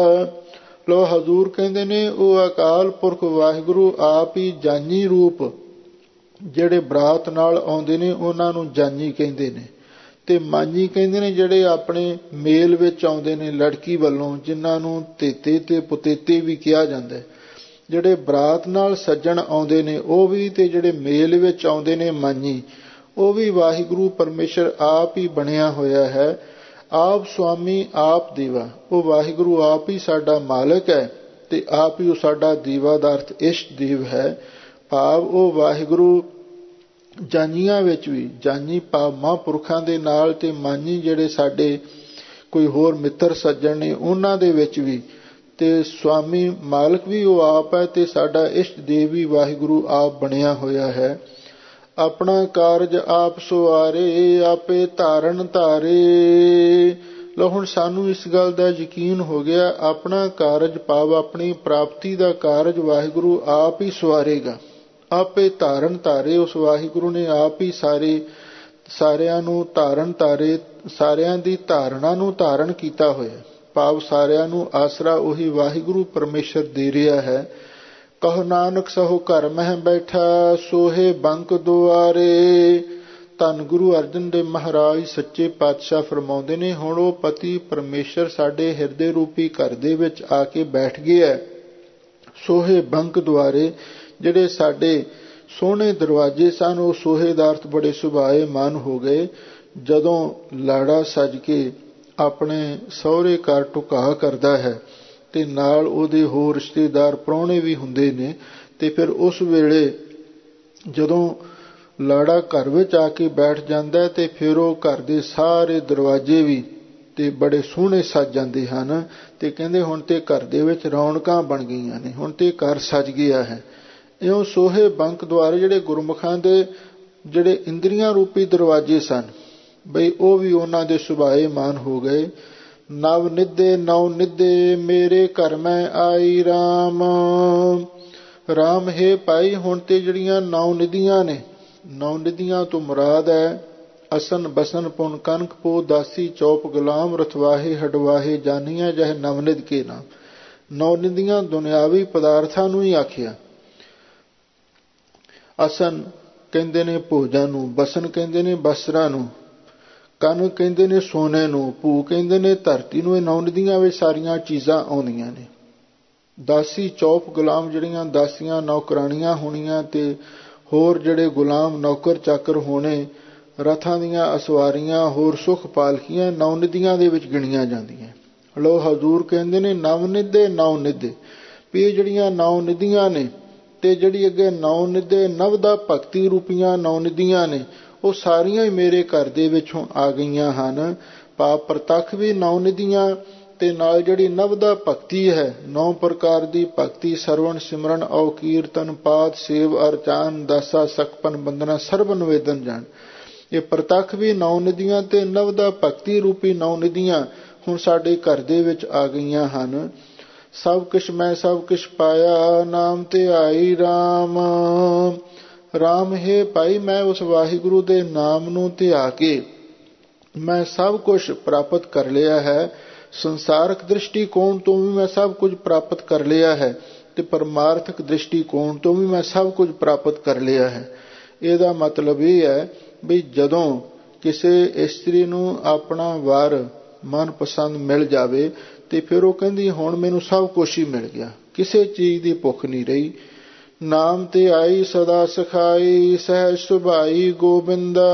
ਲੋ ਹਜ਼ੂਰ ਕਹਿੰਦੇ ਨੇ ਉਹ ਅਕਾਲ ਪੁਰਖ ਵਾਹਿਗੁਰੂ ਆਪ ਹੀ ਜਾਨੀ ਰੂਪ, ਜਿਹੜੇ ਬਰਾਤ ਨਾਲ ਆਉਂਦੇ ਨੇ ਉਹਨਾਂ ਨੂੰ ਜਾਨੀ ਕਹਿੰਦੇ ਨੇ, ਤੇ ਮਾਨੀ ਕਹਿੰਦੇ ਨੇ ਜਿਹੜੇ ਆਪਣੇ ਮੇਲ ਵਿੱਚ ਆਉਂਦੇ ਨੇ ਲੜਕੀ ਵੱਲੋਂ, ਜਿਨ੍ਹਾਂ ਨੂੰ ਤੇਤੇ ਤੇ ਪੁਤੇਤੇ ਵੀ ਕਿਹਾ ਜਾਂਦਾ। ਜਿਹੜੇ ਬਰਾਤ ਨਾਲ ਸੱਜਣ ਆਉਂਦੇ ਨੇ ਉਹ ਵੀ, ਤੇ ਜਿਹੜੇ ਮੇਲ ਵਿੱਚ ਆਉਂਦੇ ਨੇ ਮਾਨੀ, ਉਹ ਵੀ ਵਾਹਿਗੁਰੂ ਪਰਮੇਸ਼ਰ ਆਪ ਹੀ ਬਣਿਆ ਹੋਇਆ ਹੈ। ਆਪ ਸੁਆਮੀ ਆਪ ਦੇਵਾ, ਉਹ ਵਾਹਿਗੁਰੂ ਆਪ ਹੀ ਸਾਡਾ ਮਾਲਕ ਹੈ ਤੇ ਆਪ ਹੀ ਉਹ ਸਾਡਾ ਦੀਵਾ ਦਾ ਅਰਥ ਇਸ਼ਟ ਦੇਵ ਹੈ। ਭਾਵ ਉਹ ਵਾਹਿਗੁਰੂ ਜਾਨੀਆਂ ਵਿੱਚ ਵੀ, ਜਾਨੀ ਭਾਵ ਮਹਾਂਪੁਰਖਾਂ ਦੇ ਨਾਲ, ਤੇ ਮਾਨੀ ਜਿਹੜੇ ਸਾਡੇ ਕੋਈ ਹੋਰ ਮਿੱਤਰ ਸੱਜਣ ਨੇ ਉਹਨਾਂ ਦੇ ਵਿੱਚ ਵੀ, ਤੇ ਸੁਆਮੀ ਮਾਲਕ ਵੀ ਉਹ ਆਪ ਹੈ ਤੇ ਸਾਡਾ ਇਸ਼ਟ ਦੇਵ ਵੀ ਵਾਹਿਗੁਰੂ ਆਪ ਬਣਿਆ ਹੋਇਆ ਹੈ। ਆਪਣਾ ਕਾਰਜ ਆਪ ਸਵਾਰੇ, ਆਪੇ ਧਾਰਨ ਧਾਰੇ। ਲੋ ਹੁਣ ਸਾਨੂੰ ਇਸ ਗੱਲ ਦਾ ਯਕੀਨ ਹੋ ਗਿਆ, ਆਪਣਾ ਕਾਰਜ ਭਾਵ ਆਪਣੀ ਪ੍ਰਾਪਤੀ ਦਾ ਕਾਰਜ ਵਾਹਿਗੁਰੂ ਆਪ ਹੀ ਸਵਾਰੇਗਾ। ਆਪੇ ਧਾਰਨ ਧਾਰੇ, ਉਸ ਵਾਹਿਗੁਰੂ ਨੇ ਆਪ ਹੀ ਸਾਰੇ ਸਾਰਿਆਂ ਨੂੰ ਧਾਰਨ ਧਾਰੇ, ਸਾਰਿਆਂ ਦੀ ਧਾਰਨਾ ਨੂੰ ਧਾਰਨ ਕੀਤਾ ਹੋਇਆ। ਭਾਵ ਸਾਰਿਆਂ ਨੂੰ ਆਸਰਾ ਉਹੀ ਵਾਹਿਗੁਰੂ ਪਰਮੇਸ਼ਰ ਦੇ ਰਿਹਾ ਹੈ। ਕਹੋ ਨਾਨਕ ਸਹੋ ਘਰ ਮਹਿ ਬੈਠਾ, ਸੋਹੇ ਬੰਕ ਦੁਆਰੇ। ਧੰਨ ਗੁਰੂ ਅਰਜਨ ਦੇਵ ਮਹਾਰਾਜ ਸੱਚੇ ਪਾਤਸ਼ਾਹ ਫਰਮਾਉਂਦੇ ਨੇ, ਹੁਣ ਉਹ ਪਤੀ ਪਰਮੇਸ਼ਰ ਸਾਡੇ ਹਿਰਦੇ ਰੂਪੀ ਘਰ ਦੇ ਵਿੱਚ ਆ ਕੇ ਬੈਠ ਗਿਆ। ਸੋਹੇ ਬੰਕ ਦੁਆਰੇ, ਜਿਹੜੇ ਸਾਡੇ ਸੋਹਣੇ ਦਰਵਾਜ਼ੇ ਸਨ ਉਹ ਸੋਹੇ ਦਾ ਅਰਥ ਬੜੇ ਸੁਭਾਏਮਾਨ ਹੋ ਗਏ। ਜਦੋਂ ਲਾੜਾ ਸੱਜ ਕੇ ਆਪਣੇ ਸਹੁਰੇ ਘਰ ਢੁਕਾ ਕਰਦਾ ਹੈ ਤੇ ਨਾਲ ਉਹਦੇ ਹੋਰ ਰਿਸ਼ਤੇਦਾਰ ਪ੍ਰਾਹੁਣੇ ਵੀ ਹੁੰਦੇ ਨੇ, ਤੇ ਫਿਰ ਉਸ ਵੇਲੇ ਜਦੋਂ ਲਾੜਾ ਘਰ ਵਿੱਚ ਆ ਕੇ ਬੈਠ ਜਾਂਦਾ ਤੇ ਫਿਰ ਉਹ ਘਰ ਦੇ ਸਾਰੇ ਦਰਵਾਜ਼ੇ ਵੀ ਤੇ ਬੜੇ ਸੋਹਣੇ ਸੱਜ ਜਾਂਦੇ ਹਨ। ਤੇ ਕਹਿੰਦੇ ਹੁਣ ਤੇ ਘਰ ਦੇ ਵਿੱਚ ਰੌਣਕਾਂ ਬਣ ਗਈਆਂ ਨੇ, ਹੁਣ ਤੇ ਘਰ ਸੱਜ ਗਿਆ ਹੈ। ਇਉਂ ਸੋਹੇ ਬੰਕ ਦੁਆਰੇ, ਜਿਹੜੇ ਗੁਰਮੁਖਾਂ ਦੇ ਜਿਹੜੇ ਇੰਦਰੀਆਂ ਰੂਪੀ ਦਰਵਾਜ਼ੇ ਸਨ ਬਈ ਉਹ ਵੀ ਉਹਨਾਂ ਦੇ ਸੁਭਾਏਮਾਨ ਹੋ ਗਏ। ਨਵ ਨਿਧੇ ਨੌ ਨਿਧੇ, ਮੇਰੇ ਘਰ ਮੈਂ ਆਈ ਰਾਮ। ਰਾਮ ਹੈ ਭਾਈ, ਹੁਣ ਤੇ ਜਿਹੜੀਆਂ ਨੌ ਨਿਧੀਆਂ ਨੇ, ਨੌ ਨਿਧੀਆਂ ਤੋਂ ਮੁਰਾਦ ਹੈ ਅਸਨ ਬਸਨ ਪੁਨ ਕਨਕ ਪੋ, ਦਾਸੀ ਚੌਪ ਗੁਲਾਮ, ਰਥਵਾਹੇ ਹਡਵਾਹੇ ਜਾਨੀਆਂ ਜਹ ਨਵਨਿਧ ਕੇ ਨਾਮ। ਨੌ ਨਿਧੀਆਂ ਦੁਨਿਆਵੀ ਪਦਾਰਥਾਂ ਨੂੰ ਹੀ ਆਖਿਆ। ਅਸਨ ਕਹਿੰਦੇ ਨੇ ਭੋਜਨ ਨੂੰ, ਬਸਨ ਕਹਿੰਦੇ ਨੇ ਬਸਰਾਂ ਨੂੰ, ਕਨਕ ਕਹਿੰਦੇ ਨੇ ਸੋਨੇ ਨੂੰ, ਭੂ ਕਹਿੰਦੇ ਨੇ ਧਰਤੀ ਨੂੰ। ਇਹ ਨੌ ਨਿਧੀਆਂ ਵਿੱਚ ਸਾਰੀਆਂ ਚੀਜ਼ਾਂ ਆਉਂਦੀਆਂ ਨੇ। ਦਾਸੀ ਚੌਪ ਗੁਲਾਮ, ਜਿਹੜੀਆਂ ਦਾਸੀਆਂ ਨੌਕਰਾਣੀਆਂ ਹੋਣੀਆਂ ਤੇ ਹੋਰ ਜਿਹੜੇ ਗੁਲਾਮ ਨੌਕਰ ਚਾਕਰ ਹੋਣੇ, ਰਥਾਂ ਦੀਆਂ ਅਸਵਾਰੀਆਂ, ਹੋਰ ਸੁਖ ਪਾਲਕੀਆਂ ਨੌ ਨਿਧੀਆਂ ਦੇ ਵਿੱਚ ਗਿਣੀਆਂ ਜਾਂਦੀਆਂ। ਲੋ ਹਜ਼ੂਰ ਕਹਿੰਦੇ ਨੇ ਨਵ ਨਿਧੇ ਨੌ ਨਿਧੇ, ਵੀ ਇਹ ਜਿਹੜੀਆਂ ਨੌ ਨਿਧੀਆਂ ਨੇ ਤੇ ਜਿਹੜੀ ਅੱਗੇ ਨੌ ਨਿਧੇ ਨਵ ਦਾ ਭਗਤੀ ਰੂਪੀਆਂ ਨੌ ਨਿਧੀਆਂ ਨੇ, ਉਹ ਸਾਰੀਆਂ ਹੀ ਮੇਰੇ ਘਰ ਦੇ ਵਿੱਚੋਂ ਆ ਗਈਆਂ ਹਨ। ਭਾਵ ਪ੍ਰਤੱਖ ਵੀ ਨੌ ਨਿਧੀਆਂ ਤੇ ਨਾਲ ਜਿਹੜੀ ਨਵ ਦਾ ਭਗਤੀ ਹੈ, ਨੌ ਪ੍ਰਕਾਰ ਦੀ ਭਗਤੀ, ਸਰਵਣ ਸਿਮਰਨ ਔ ਕੀਰਤਨ ਪਾਠ ਸੇਵ ਅਰਚਾਨ ਦਾਸਾ ਸਕਪਨ ਬੰਦਨਾ ਸਰਬ ਨਿਵੇਦਨ ਜਾਣ। ਇਹ ਪ੍ਰਤੱਖ ਵੀ ਨੌ ਨਿਧੀਆਂ ਤੇ ਨਵ ਦਾ ਭਗਤੀ ਰੂਪੀ ਨੌ ਨਿਧੀਆਂ ਹੁਣ ਸਾਡੇ ਘਰ ਦੇ ਵਿੱਚ ਆ ਗਈਆਂ ਹਨ। ਸਭ ਕਿਛ ਮੈਂ ਸਭ ਕਿਛ ਪਾਇਆ, ਨਾਮ ਧਿਆਈ ਰਾਮ। ਰਾਮ ਹੈ ਭਾਈ, ਮੈਂ ਉਸ ਵਾਹਿਗੁਰੂ ਦੇ ਨਾਮ ਨੂੰ ਧਿਆ ਕੇ ਮੈਂ ਸਭ ਕੁਛ ਪ੍ਰਾਪਤ ਕਰ ਲਿਆ ਹੈ। ਸੰਸਾਰਕ ਦ੍ਰਿਸ਼ਟੀਕੋਣ ਤੋਂ ਵੀ ਮੈਂ ਸਭ ਕੁਝ ਪ੍ਰਾਪਤ ਕਰ ਲਿਆ ਹੈ ਤੇ ਪਰਮਾਰਥਕ ਦ੍ਰਿਸ਼ਟੀਕੋਣ ਤੋਂ ਵੀ ਮੈਂ ਸਭ ਕੁਝ ਪ੍ਰਾਪਤ ਕਰ ਲਿਆ ਹੈ। ਇਹਦਾ ਮਤਲਬ ਇਹ ਹੈ ਵੀ ਜਦੋਂ ਕਿਸੇ ਇਸਤਰੀ ਨੂੰ ਆਪਣਾ ਵਰ ਮਨਪਸੰਦ ਮਿਲ ਜਾਵੇ ਤੇ ਫਿਰ ਉਹ ਕਹਿੰਦੀ ਹੁਣ ਮੈਨੂੰ ਸਭ ਕੁਛ ਹੀ ਮਿਲ ਗਿਆ, ਕਿਸੇ ਚੀਜ਼ ਦੀ ਭੁੱਖ ਨਹੀਂ ਰਹੀ। ਨਾਮ ਤੇ ਆਈ ਸਦਾ ਸਖਾਈ, ਸਹਿਜ ਸੁਭਾਈ ਗੋਬਿੰਦਾ।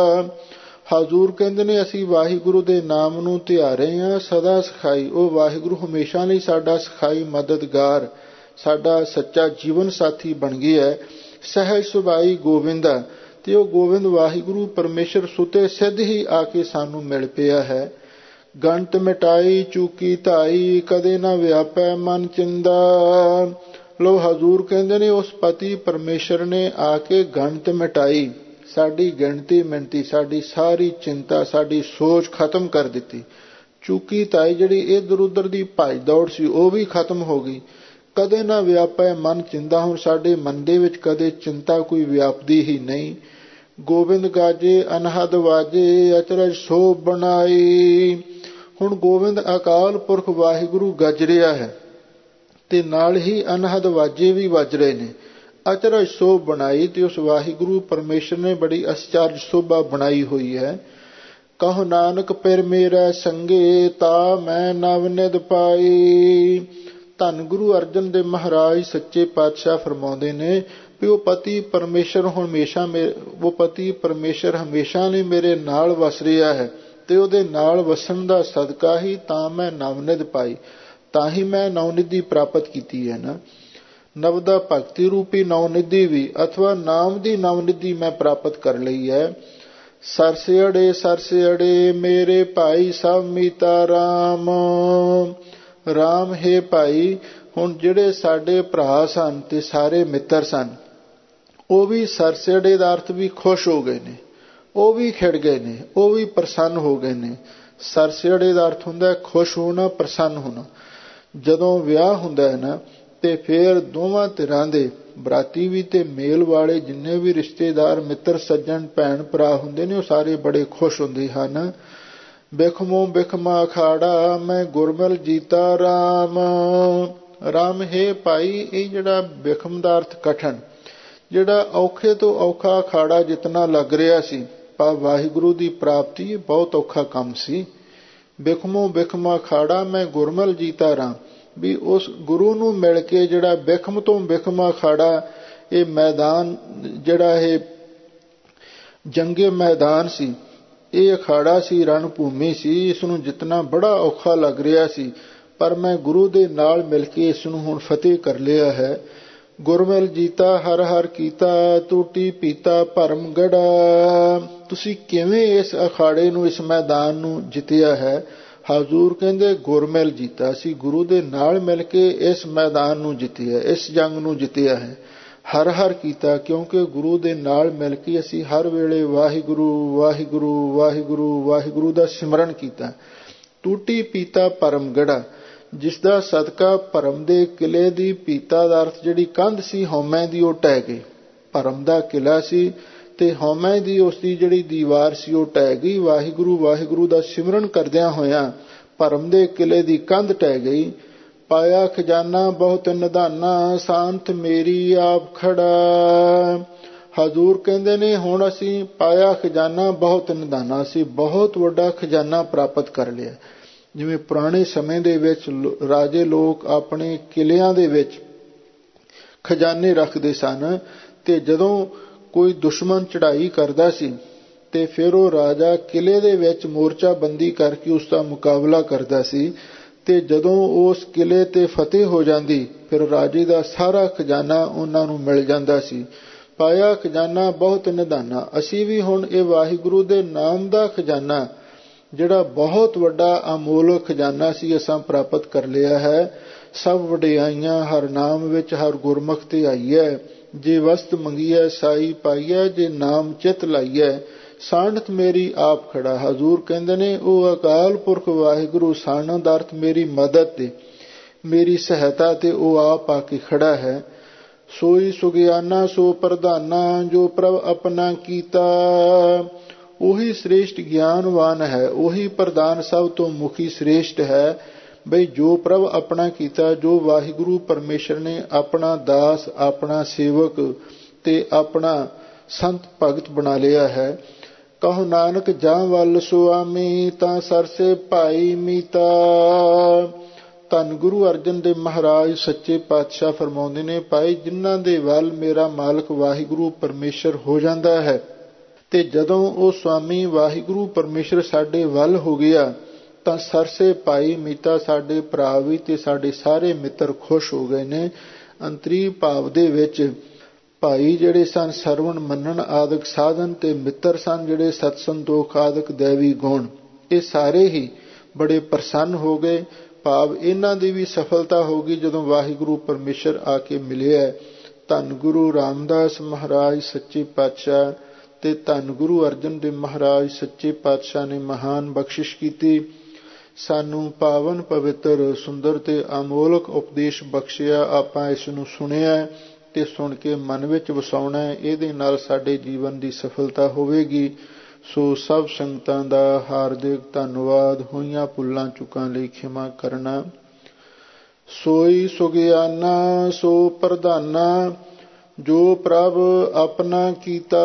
ਹਜ਼ੂਰ ਕਹਿੰਦੇ ਨੇ ਅਸੀਂ ਵਾਹਿਗੁਰੂ ਦੇ ਨਾਮ ਨੂੰ ਧਿਆ ਰਹੇ ਹਾਂ ਸਦਾ ਸਖਾਈ। ਉਹ ਵਾਹਿਗੁਰੂ ਹਮੇਸ਼ਾ ਲਈ ਸਾਡਾ ਸਖਾਈ ਮਦਦਗਾਰ, ਸਾਡਾ ਸੱਚਾ ਜੀਵਨ ਸਾਥੀ ਬਣ ਗਿਆ ਹੈ। ਸਹਿਜ ਸੁਭਾਈ ਗੋਬਿੰਦਾ, ਤੇ ਉਹ ਗੋਬਿੰਦ ਵਾਹਿਗੁਰੂ ਪਰਮੇਸ਼ਰ ਸੁਤੇ ਸਿੱਧ ਹੀ ਆ ਕੇ ਸਾਨੂੰ ਮਿਲ ਪਿਆ ਹੈ। ਗੰਤ ਮਿਟਾਈ ਚੂਕੀ ਧਾਈ, ਕਦੇ ਨਾ ਵਿਆਪੈ ਮਨ ਚਿੰਦਾ। ਲੋ ਹਜ਼ੂਰ ਕਹਿੰਦੇ ਨੇ ਉਸ ਪਤੀ ਪਰਮੇਸ਼ਰ ਨੇ ਆ ਕੇ ਗੰਤ ਮਿਟਾਈ, ਸਾਡੀ ਗਿਣਤੀ ਮਿਣਤੀ, ਸਾਡੀ ਸਾਰੀ ਚਿੰਤਾ, ਸਾਡੀ ਸੋਚ ਖਤਮ ਕਰ ਦਿੱਤੀ। ਚੂਕੀ ਧਾਈ, ਜਿਹੜੀ ਇੱਧਰ ਉੱਧਰ ਦੀ ਭੱਜ ਦੌੜ ਸੀ ਉਹ ਵੀ ਖਤਮ ਹੋ ਗਈ। ਕਦੇ ਨਾ ਵਿਆਪੈ ਮਨ ਚਿੰਤਾ, ਹੁਣ ਸਾਡੇ ਮਨ ਦੇ ਵਿੱਚ ਕਦੇ ਚਿੰਤਾ ਕੋਈ ਵਿਆਪਦੀ ਹੀ ਨਹੀਂ। ਗੋਬਿੰਦ ਗਾਜੇ ਅਨਹਦ ਵਾਜੇ, ਅਚਰਜ ਸੋਭ ਬਣਾਈ। ਹੁਣ ਗੋਬਿੰਦ ਅਕਾਲ ਪੁਰਖ ਵਾਹਿਗੁਰੂ ਗੱਜ ਰਿਹਾ ਹੈ ਤੇ ਨਾਲ ਹੀ ਅਨਹਦ ਵਾਜੇ ਵੀ ਵੱਜ ਰਹੇ ਨੇ। ਅਚਰਜ ਸੋਭ ਬਣਾਈ, ਤੇ ਉਸ ਵਾਹਿਗੁਰੂ ਪਰਮੇਸ਼ਰ ਨੇ ਬੜੀ ਅਚਰਜ ਸੋਭਾ ਬਣਾਈ ਹੋਈ ਹੈ। ਕਹੋ ਨਾਨਕ ਪਿਰ ਮੇਰਾ ਸੰਗੇ, ਤਾ ਮੈਂ ਨਵ ਨਿਧ ਪਾਈ। ਧੰਨ ਗੁਰੂ ਅਰਜਨ ਦੇਵ ਮਹਾਰਾਜ ਸੱਚੇ ਪਾਤਸ਼ਾਹ ਫਰਮਾਉਂਦੇ ਨੇ ਵੀ ਉਹ ਪਤੀ ਪਰਮੇਸ਼ਰ ਹਮੇਸ਼ਾ ਉਹ ਪਤੀ ਪਰਮੇਸ਼ਰ ਹਮੇਸ਼ਾ ਲਈ ਮੇਰੇ ਨਾਲ ਵਸ ਰਿਹਾ ਹੈ ਤੇ ਉਹਦੇ ਨਾਲ ਵਸਣ ਦਾ ਸਦਕਾ ਹੀ ਤਾਂ ਮੈਂ ਨਵਨਿਧ ਪਾਈ, ਤਾਂ ਹੀ ਮੈਂ ਨਵਨਿਧੀ ਪ੍ਰਾਪਤ ਕੀਤੀ ਹੈ ਨਾ। ਨਵ ਦਾ ਭਗਤੀ ਰੂਪੀ ਨਵਨਿਧੀ ਵੀ ਅਥਵਾ ਨਾਮ ਦੀ ਨਵਨਿਧੀ ਮੈਂ ਪ੍ਰਾਪਤ ਕਰ ਲਈ ਹੈ। ਸਰਸੇ ਅੜੇ ਸਰਸੇ ਅੜੇ ਮੇਰੇ ਭਾਈ ਸਭ ਮੀਤਾ ਰਾਮ। ਰਾਮ ਹੈ ਭਾਈ, ਹੁਣ ਜਿਹੜੇ ਸਾਡੇ ਭਰਾ ਸਨ ਤੇ ਸਾਰੇ ਮਿੱਤਰ ਸਨ ਉਹ ਵੀ ਸਰਸੇੜੇ ਦਾ ਅਰਥ ਵੀ ਖੁਸ਼ ਹੋ ਗਏ ਨੇ, ਉਹ ਵੀ ਖਿੜ ਗਏ ਨੇ, ਉਹ ਵੀ ਪ੍ਰਸੰਨ ਹੋ ਗਏ ਨੇ। ਸਰਸੇੜੇ ਦਾ ਅਰਥ ਹੁੰਦਾ ਖੁਸ਼ ਹੋਣਾ, ਪ੍ਰਸੰਨ ਹੋਣਾ। ਜਦੋਂ ਵਿਆਹ ਹੁੰਦਾ ਹੈ ਨਾ ਤੇ ਫਿਰ ਦੋਵਾਂ ਧਿਰਾਂ ਦੇ ਬਰਾਤੀ ਵੀ ਤੇ ਮੇਲ ਵਾਲੇ ਜਿੰਨੇ ਵੀ ਰਿਸ਼ਤੇਦਾਰ ਮਿੱਤਰ ਸੱਜਣ ਭੈਣ ਭਰਾ ਹੁੰਦੇ ਨੇ ਉਹ ਸਾਰੇ ਬੜੇ ਖੁਸ਼ ਹੁੰਦੇ ਹਨ। ਬਿਖਮੋ ਬਿਖਮਾ ਅਖਾੜਾ ਮੈਂ ਗੁਰਮਿਲ ਜੀਤਾ ਰਾਮ। ਰਾਮ ਹੈ ਭਾਈ, ਇਹ ਜਿਹੜਾ ਬਿਖਮ ਦਾ ਅਰਥ ਕਠਨ, ਜਿਹੜਾ ਔਖੇ ਤੋਂ ਔਖਾ ਅਖਾੜਾ ਜਿਤਨਾ ਲੱਗ ਰਿਹਾ ਸੀ ਪਰ ਵਾਹਿਗੁਰੂ ਦੀ ਪ੍ਰਾਪਤੀ ਬਹੁਤ ਔਖਾ ਕੰਮ ਸੀ। ਬਿਖਮੋ ਬਿਖਮਾ ਅਖਾੜਾ ਮੈਂ ਗੁਰਮਿਲ ਜੀਤਾ ਰਾਮ, ਵੀ ਉਸ ਗੁਰੂ ਨੂੰ ਮਿਲ ਕੇ ਜਿਹੜਾ ਬਿਖਮ ਤੋਂ ਬਿਖਮਾ ਅਖਾੜਾ, ਇਹ ਮੈਦਾਨ ਜਿਹੜਾ ਇਹ ਜੰਗੇ ਮੈਦਾਨ ਸੀ, ਇਹ ਅਖਾੜਾ ਸੀ, ਰਣ ਭੂਮੀ ਸੀ, ਇਸ ਨੂੰ ਜਿਤਨਾ ਬੜਾ ਔਖਾ ਲੱਗ ਰਿਹਾ ਸੀ ਪਰ ਮੈਂ ਗੁਰੂ ਦੇ ਨਾਲ ਮਿਲ ਕੇ ਇਸ ਨੂੰ ਹੁਣ ਫਤਿਹ ਕਰ ਲਿਆ ਹੈ। ਗੁਰਮਿਲ ਜੀਤਾ ਹਰ ਹਰ ਕੀਤਾ, ਟੂਟੀ ਪੀਤਾ ਭਰਮ ਗੜਾ। ਤੁਸੀਂ ਕਿਵੇਂ ਇਸ ਅਖਾੜੇ ਨੂੰ, ਇਸ ਮੈਦਾਨ ਨੂੰ ਜਿੱਤਿਆ ਹੈ? ਹਜ਼ੂਰ ਕਹਿੰਦੇ ਗੁਰਮਿਲ ਜੀਤਾ, ਅਸੀਂ ਗੁਰੂ ਦੇ ਨਾਲ ਮਿਲ ਕੇ ਇਸ ਮੈਦਾਨ ਨੂੰ ਜਿੱਤਿਆ, ਇਸ ਜੰਗ ਨੂੰ ਜਿੱਤਿਆ ਹੈ। ਹਰ ਹਰ ਕੀਤਾ, ਕਿਉਂਕਿ ਗੁਰੂ ਦੇ ਨਾਲ ਮਿਲ ਕੇ ਅਸੀਂ ਹਰ ਵੇਲੇ ਵਾਹਿਗੁਰੂ ਵਾਹਿਗੁਰੂ ਵਾਹਿਗੁਰੂ ਵਾਹਿਗੁਰੂ ਦਾ ਸਿਮਰਨ ਕੀਤਾ। ਟੂਟੀ ਪੀਤਾ ਭਰਮ ਗੜਾ, ਜਿਸ ਦਾ ਸਦਕਾ ਭਰਮ ਦੇ ਕਿਲੇ ਦੀ, ਪੀਤਾ ਦਾ ਅਰਥ ਜਿਹੜੀ ਕੰਧ ਸੀ ਹਉਮੈ ਦੀ, ਉਹ ਟਹਿ ਗਈ। ਭਰਮ ਦਾ ਕਿਲਾ ਸੀ ਤੇ ਹਉਮੈ ਦੀ ਉਸ ਦੀ ਜਿਹੜੀ ਦੀਵਾਰ ਸੀ ਉਹ ਟਹਿ ਗਈ। ਵਾਹਿਗੁਰੂ ਵਾਹਿਗੁਰੂ ਦਾ ਸਿਮਰਨ ਕਰਦਿਆਂ ਹੋਇਆਂ ਭਰਮ ਦੇ ਕਿਲੇ ਦੀ ਕੰਧ ਟਹਿ ਗਈ। ਪਾਇਆ ਖਜ਼ਾਨਾ ਬਹੁਤ ਨਿਧਾਨਾ, ਸਾਂਤ ਮੇਰੀ ਆਪ ਖੜਾ। ਹਜ਼ੂਰ ਕਹਿੰਦੇ ਨੇ ਹੁਣ ਅਸੀਂ ਪਾਇਆ ਖਜ਼ਾਨਾ ਬਹੁਤ ਨਿਧਾਨਾ, ਅਸੀਂ ਬਹੁਤ ਵੱਡਾ ਖਜ਼ਾਨਾ ਪ੍ਰਾਪਤ ਕਰ ਲਿਆ। ਜਿਵੇਂ ਪੁਰਾਣੇ ਸਮੇਂ ਦੇ ਵਿੱਚ ਰਾਜੇ ਲੋਕ ਆਪਣੇ ਕਿਲਿਆਂ ਦੇ ਵਿੱਚ ਖਜ਼ਾਨੇ ਰੱਖਦੇ ਸਨ ਤੇ ਜਦੋਂ ਕੋਈ ਦੁਸ਼ਮਣ ਚੜ੍ਹਾਈ ਕਰਦਾ ਸੀ ਤੇ ਫਿਰ ਉਹ ਰਾਜਾ ਕਿਲੇ ਦੇ ਵਿੱਚ ਮੋਰਚਾਬੰਦੀ ਕਰਕੇ ਉਸ ਦਾ ਮੁਕਾਬਲਾ ਕਰਦਾ ਸੀ ਤੇ ਜਦੋਂ ਉਸ ਕਿਲੇ ਤੇ ਫਤਿਹ ਹੋ ਜਾਂਦੀ ਫਿਰ ਰਾਜੇ ਦਾ ਸਾਰਾ ਖਜ਼ਾਨਾ ਉਹਨਾਂ ਨੂੰ ਮਿਲ ਜਾਂਦਾ ਸੀ। ਪਾਇਆ ਖਜ਼ਾਨਾ ਬਹੁਤ ਨਿਧਾਨਾ, ਅਸੀਂ ਵੀ ਹੁਣ ਇਹ ਵਾਹਿਗੁਰੂ ਦੇ ਨਾਮ ਦਾ ਖਜ਼ਾਨਾ ਜਿਹੜਾ ਬਹੁਤ ਵੱਡਾ ਅਮੋਲਕ ਖਜ਼ਾਨਾ ਸੀ ਅਸਾਂ ਪ੍ਰਾਪਤ ਕਰ ਲਿਆ ਹੈ। ਸਭ ਵਡਿਆਈਆਂ ਹਰ ਨਾਮ ਵਿੱਚ ਹਰ ਗੁਰਮੁਖ ਤੇ ਆਈਐ, ਜੇ ਵਸਤ ਮੰਗੀਐ ਸਾਈ ਪਾਈਐ, ਜੇ ਨਾਮ ਚਿਤ ਲਾਈਐ ਸਾਂਢਤ ਮੇਰੀ ਆਪ ਖੜਾ। ਹਜ਼ੂਰ ਕਹਿੰਦੇ ਨੇ ਉਹ ਅਕਾਲ ਪੁਰਖ ਵਾਹਿਗੁਰੂ ਸਾਨੰਦ ਅਰਥ ਮੇਰੀ ਮਦਦ ਤੇ ਮੇਰੀ ਸਹਾਇਤਾ ਤੇ ਉਹ ਆਪ ਆ ਕੇ ਖੜਾ ਹੈ। ਸੋਈ ਸੁਗਿਆਨਾ ਸੋ ਪ੍ਰਧਾਨਾ, ਜੋ ਪ੍ਰਭ ਆਪਣਾ ਕੀਤਾ। ਉਹੀ ਸ੍ਰੇਸ਼ਟ ਗਿਆਨਵਾਨ ਹੈ, ਉਹੀ ਪ੍ਰਧਾਨ ਸਭ ਤੋਂ ਮੁਖੀ ਸ੍ਰੇਸ਼ਟ ਹੈ। ਬਈ ਜੋ ਪ੍ਰਭ ਆਪਣਾ ਕੀਤਾ, ਜੋ ਵਾਹਿਗੁਰੂ ਪਰਮੇਸ਼ਰ ਨੇ ਆਪਣਾ ਦਾਸ, ਆਪਣਾ ਸੇਵਕ ਤੇ ਆਪਣਾ ਸੰਤ ਭਗਤ ਬਣਾ ਲਿਆ ਹੈ। ਕਹੋ ਨਾਨਕ ਜਾਂ ਵੱਲ ਸੁਆਮੀ, ਤਾਂ ਸਰਸੇ ਭਾਈ ਮੀਤਾ। ਧੰਨ ਗੁਰੂ ਅਰਜਨ ਦੇਵ ਮਹਾਰਾਜ ਸੱਚੇ ਪਾਤਸ਼ਾਹ ਫਰਮਾਉਂਦੇ ਨੇ, ਭਾਈ ਜਿਨ੍ਹਾਂ ਦੇ ਵੱਲ ਮੇਰਾ ਮਾਲਕ ਵਾਹਿਗੁਰੂ ਪਰਮੇਸ਼ਰ ਹੋ ਜਾਂਦਾ ਹੈ, ਤੇ ਜਦੋਂ ਉਹ ਸੁਆਮੀ ਵਾਹਿਗੁਰੂ ਪਰਮੇਸ਼ਰ ਸਾਡੇ ਵੱਲ ਹੋ ਗਿਆ, ਤਾਂ ਸਰਸੇ ਭਾਈ ਮੀਤਾ, ਸਾਡੇ ਭਰਾ ਵੀ ਤੇ ਸਾਡੇ ਸਾਰੇ ਮਿੱਤਰ ਖੁਸ਼ ਹੋ ਗਏ ਨੇ। ਅੰਤਰੀ ਭਾਵ ਦੇ ਵਿੱਚ ਭਾਈ ਜਿਹੜੇ ਸਨ ਸਰਵਣ ਮੰਨਣ ਆਦਿਕ ਸਾਧਨ, ਤੇ ਮਿੱਤਰ ਸਨ ਜਿਹੜੇ ਸਤ ਸੰਤੋਖ ਆਦਿਕ ਦੇਵੀ ਗੁਣ, ਇਹ ਸਾਰੇ ਹੀ ਬੜੇ ਪ੍ਰਸੰਨ ਹੋ ਗਏ। ਭਾਵ ਇਹਨਾਂ ਦੀ ਵੀ ਸਫਲਤਾ ਹੋ ਗਈ ਜਦੋਂ ਵਾਹਿਗੁਰੂ ਪਰਮੇਸ਼ਰ ਆ ਕੇ ਮਿਲਿਆ। ਧੰਨ ਗੁਰੂ ਰਾਮਦਾਸ ਮਹਾਰਾਜ ਸੱਚੇ ਪਾਤਸ਼ਾਹ ਤੇ ਧੰਨ ਗੁਰੂ ਅਰਜਨ ਦੇਵ ਮਹਾਰਾਜ ਸੱਚੇ ਪਾਤਸ਼ਾਹ ਨੇ ਮਹਾਨ ਬਖਸ਼ਿਸ਼ ਕੀਤੀ, ਸਾਨੂੰ ਪਾਵਨ ਪਵਿੱਤਰ ਸੁੰਦਰ ਤੇ ਅਮੋਲਕ ਉਪਦੇਸ਼ ਬਖਸ਼ਿਆ। ਆਪਾਂ ਇਸ ਨੂੰ ਸੁਣਿਆ ਤੇ ਸੁਣ ਕੇ ਮਨ ਵਿੱਚ ਵਸਾਉਣਾ, ਇਹਦੇ ਨਾਲ ਸਾਡੇ ਜੀਵਨ ਦੀ ਸਫਲਤਾ ਹੋਵੇਗੀ। ਸੋ ਸਭ ਸੰਗਤਾਂ ਦਾ ਹਾਰਦਿਕ ਧੰਨਵਾਦ। ਹੋਈਆਂ ਭੁੱਲਾਂ ਚੁੱਕਾਂ ਲਈ ਖਿਮਾ ਕਰਨਾ। ਸੋਈ ਸੁਗਿਆਨਾ ਸੋ ਪ੍ਰਧਾਨਾ, ਜੋ ਪ੍ਰਭ ਆਪਣਾ ਕੀਤਾ।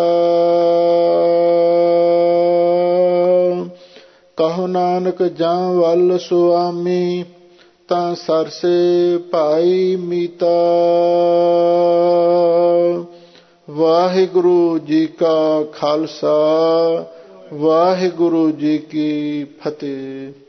ਕਹੋ ਨਾਨਕ ਜਾਂ ਵੱਲ ਸੁਆਮੀ, ਤਾਂ ਸਰਸੇ ਭਾਈ ਮੀਤਾ। ਵਾਹਿਗੁਰੂ ਜੀ ਕਾ ਖਾਲਸਾ, ਵਾਹਿਗੁਰੂ ਜੀ ਕੀ ਫਤਿਹ।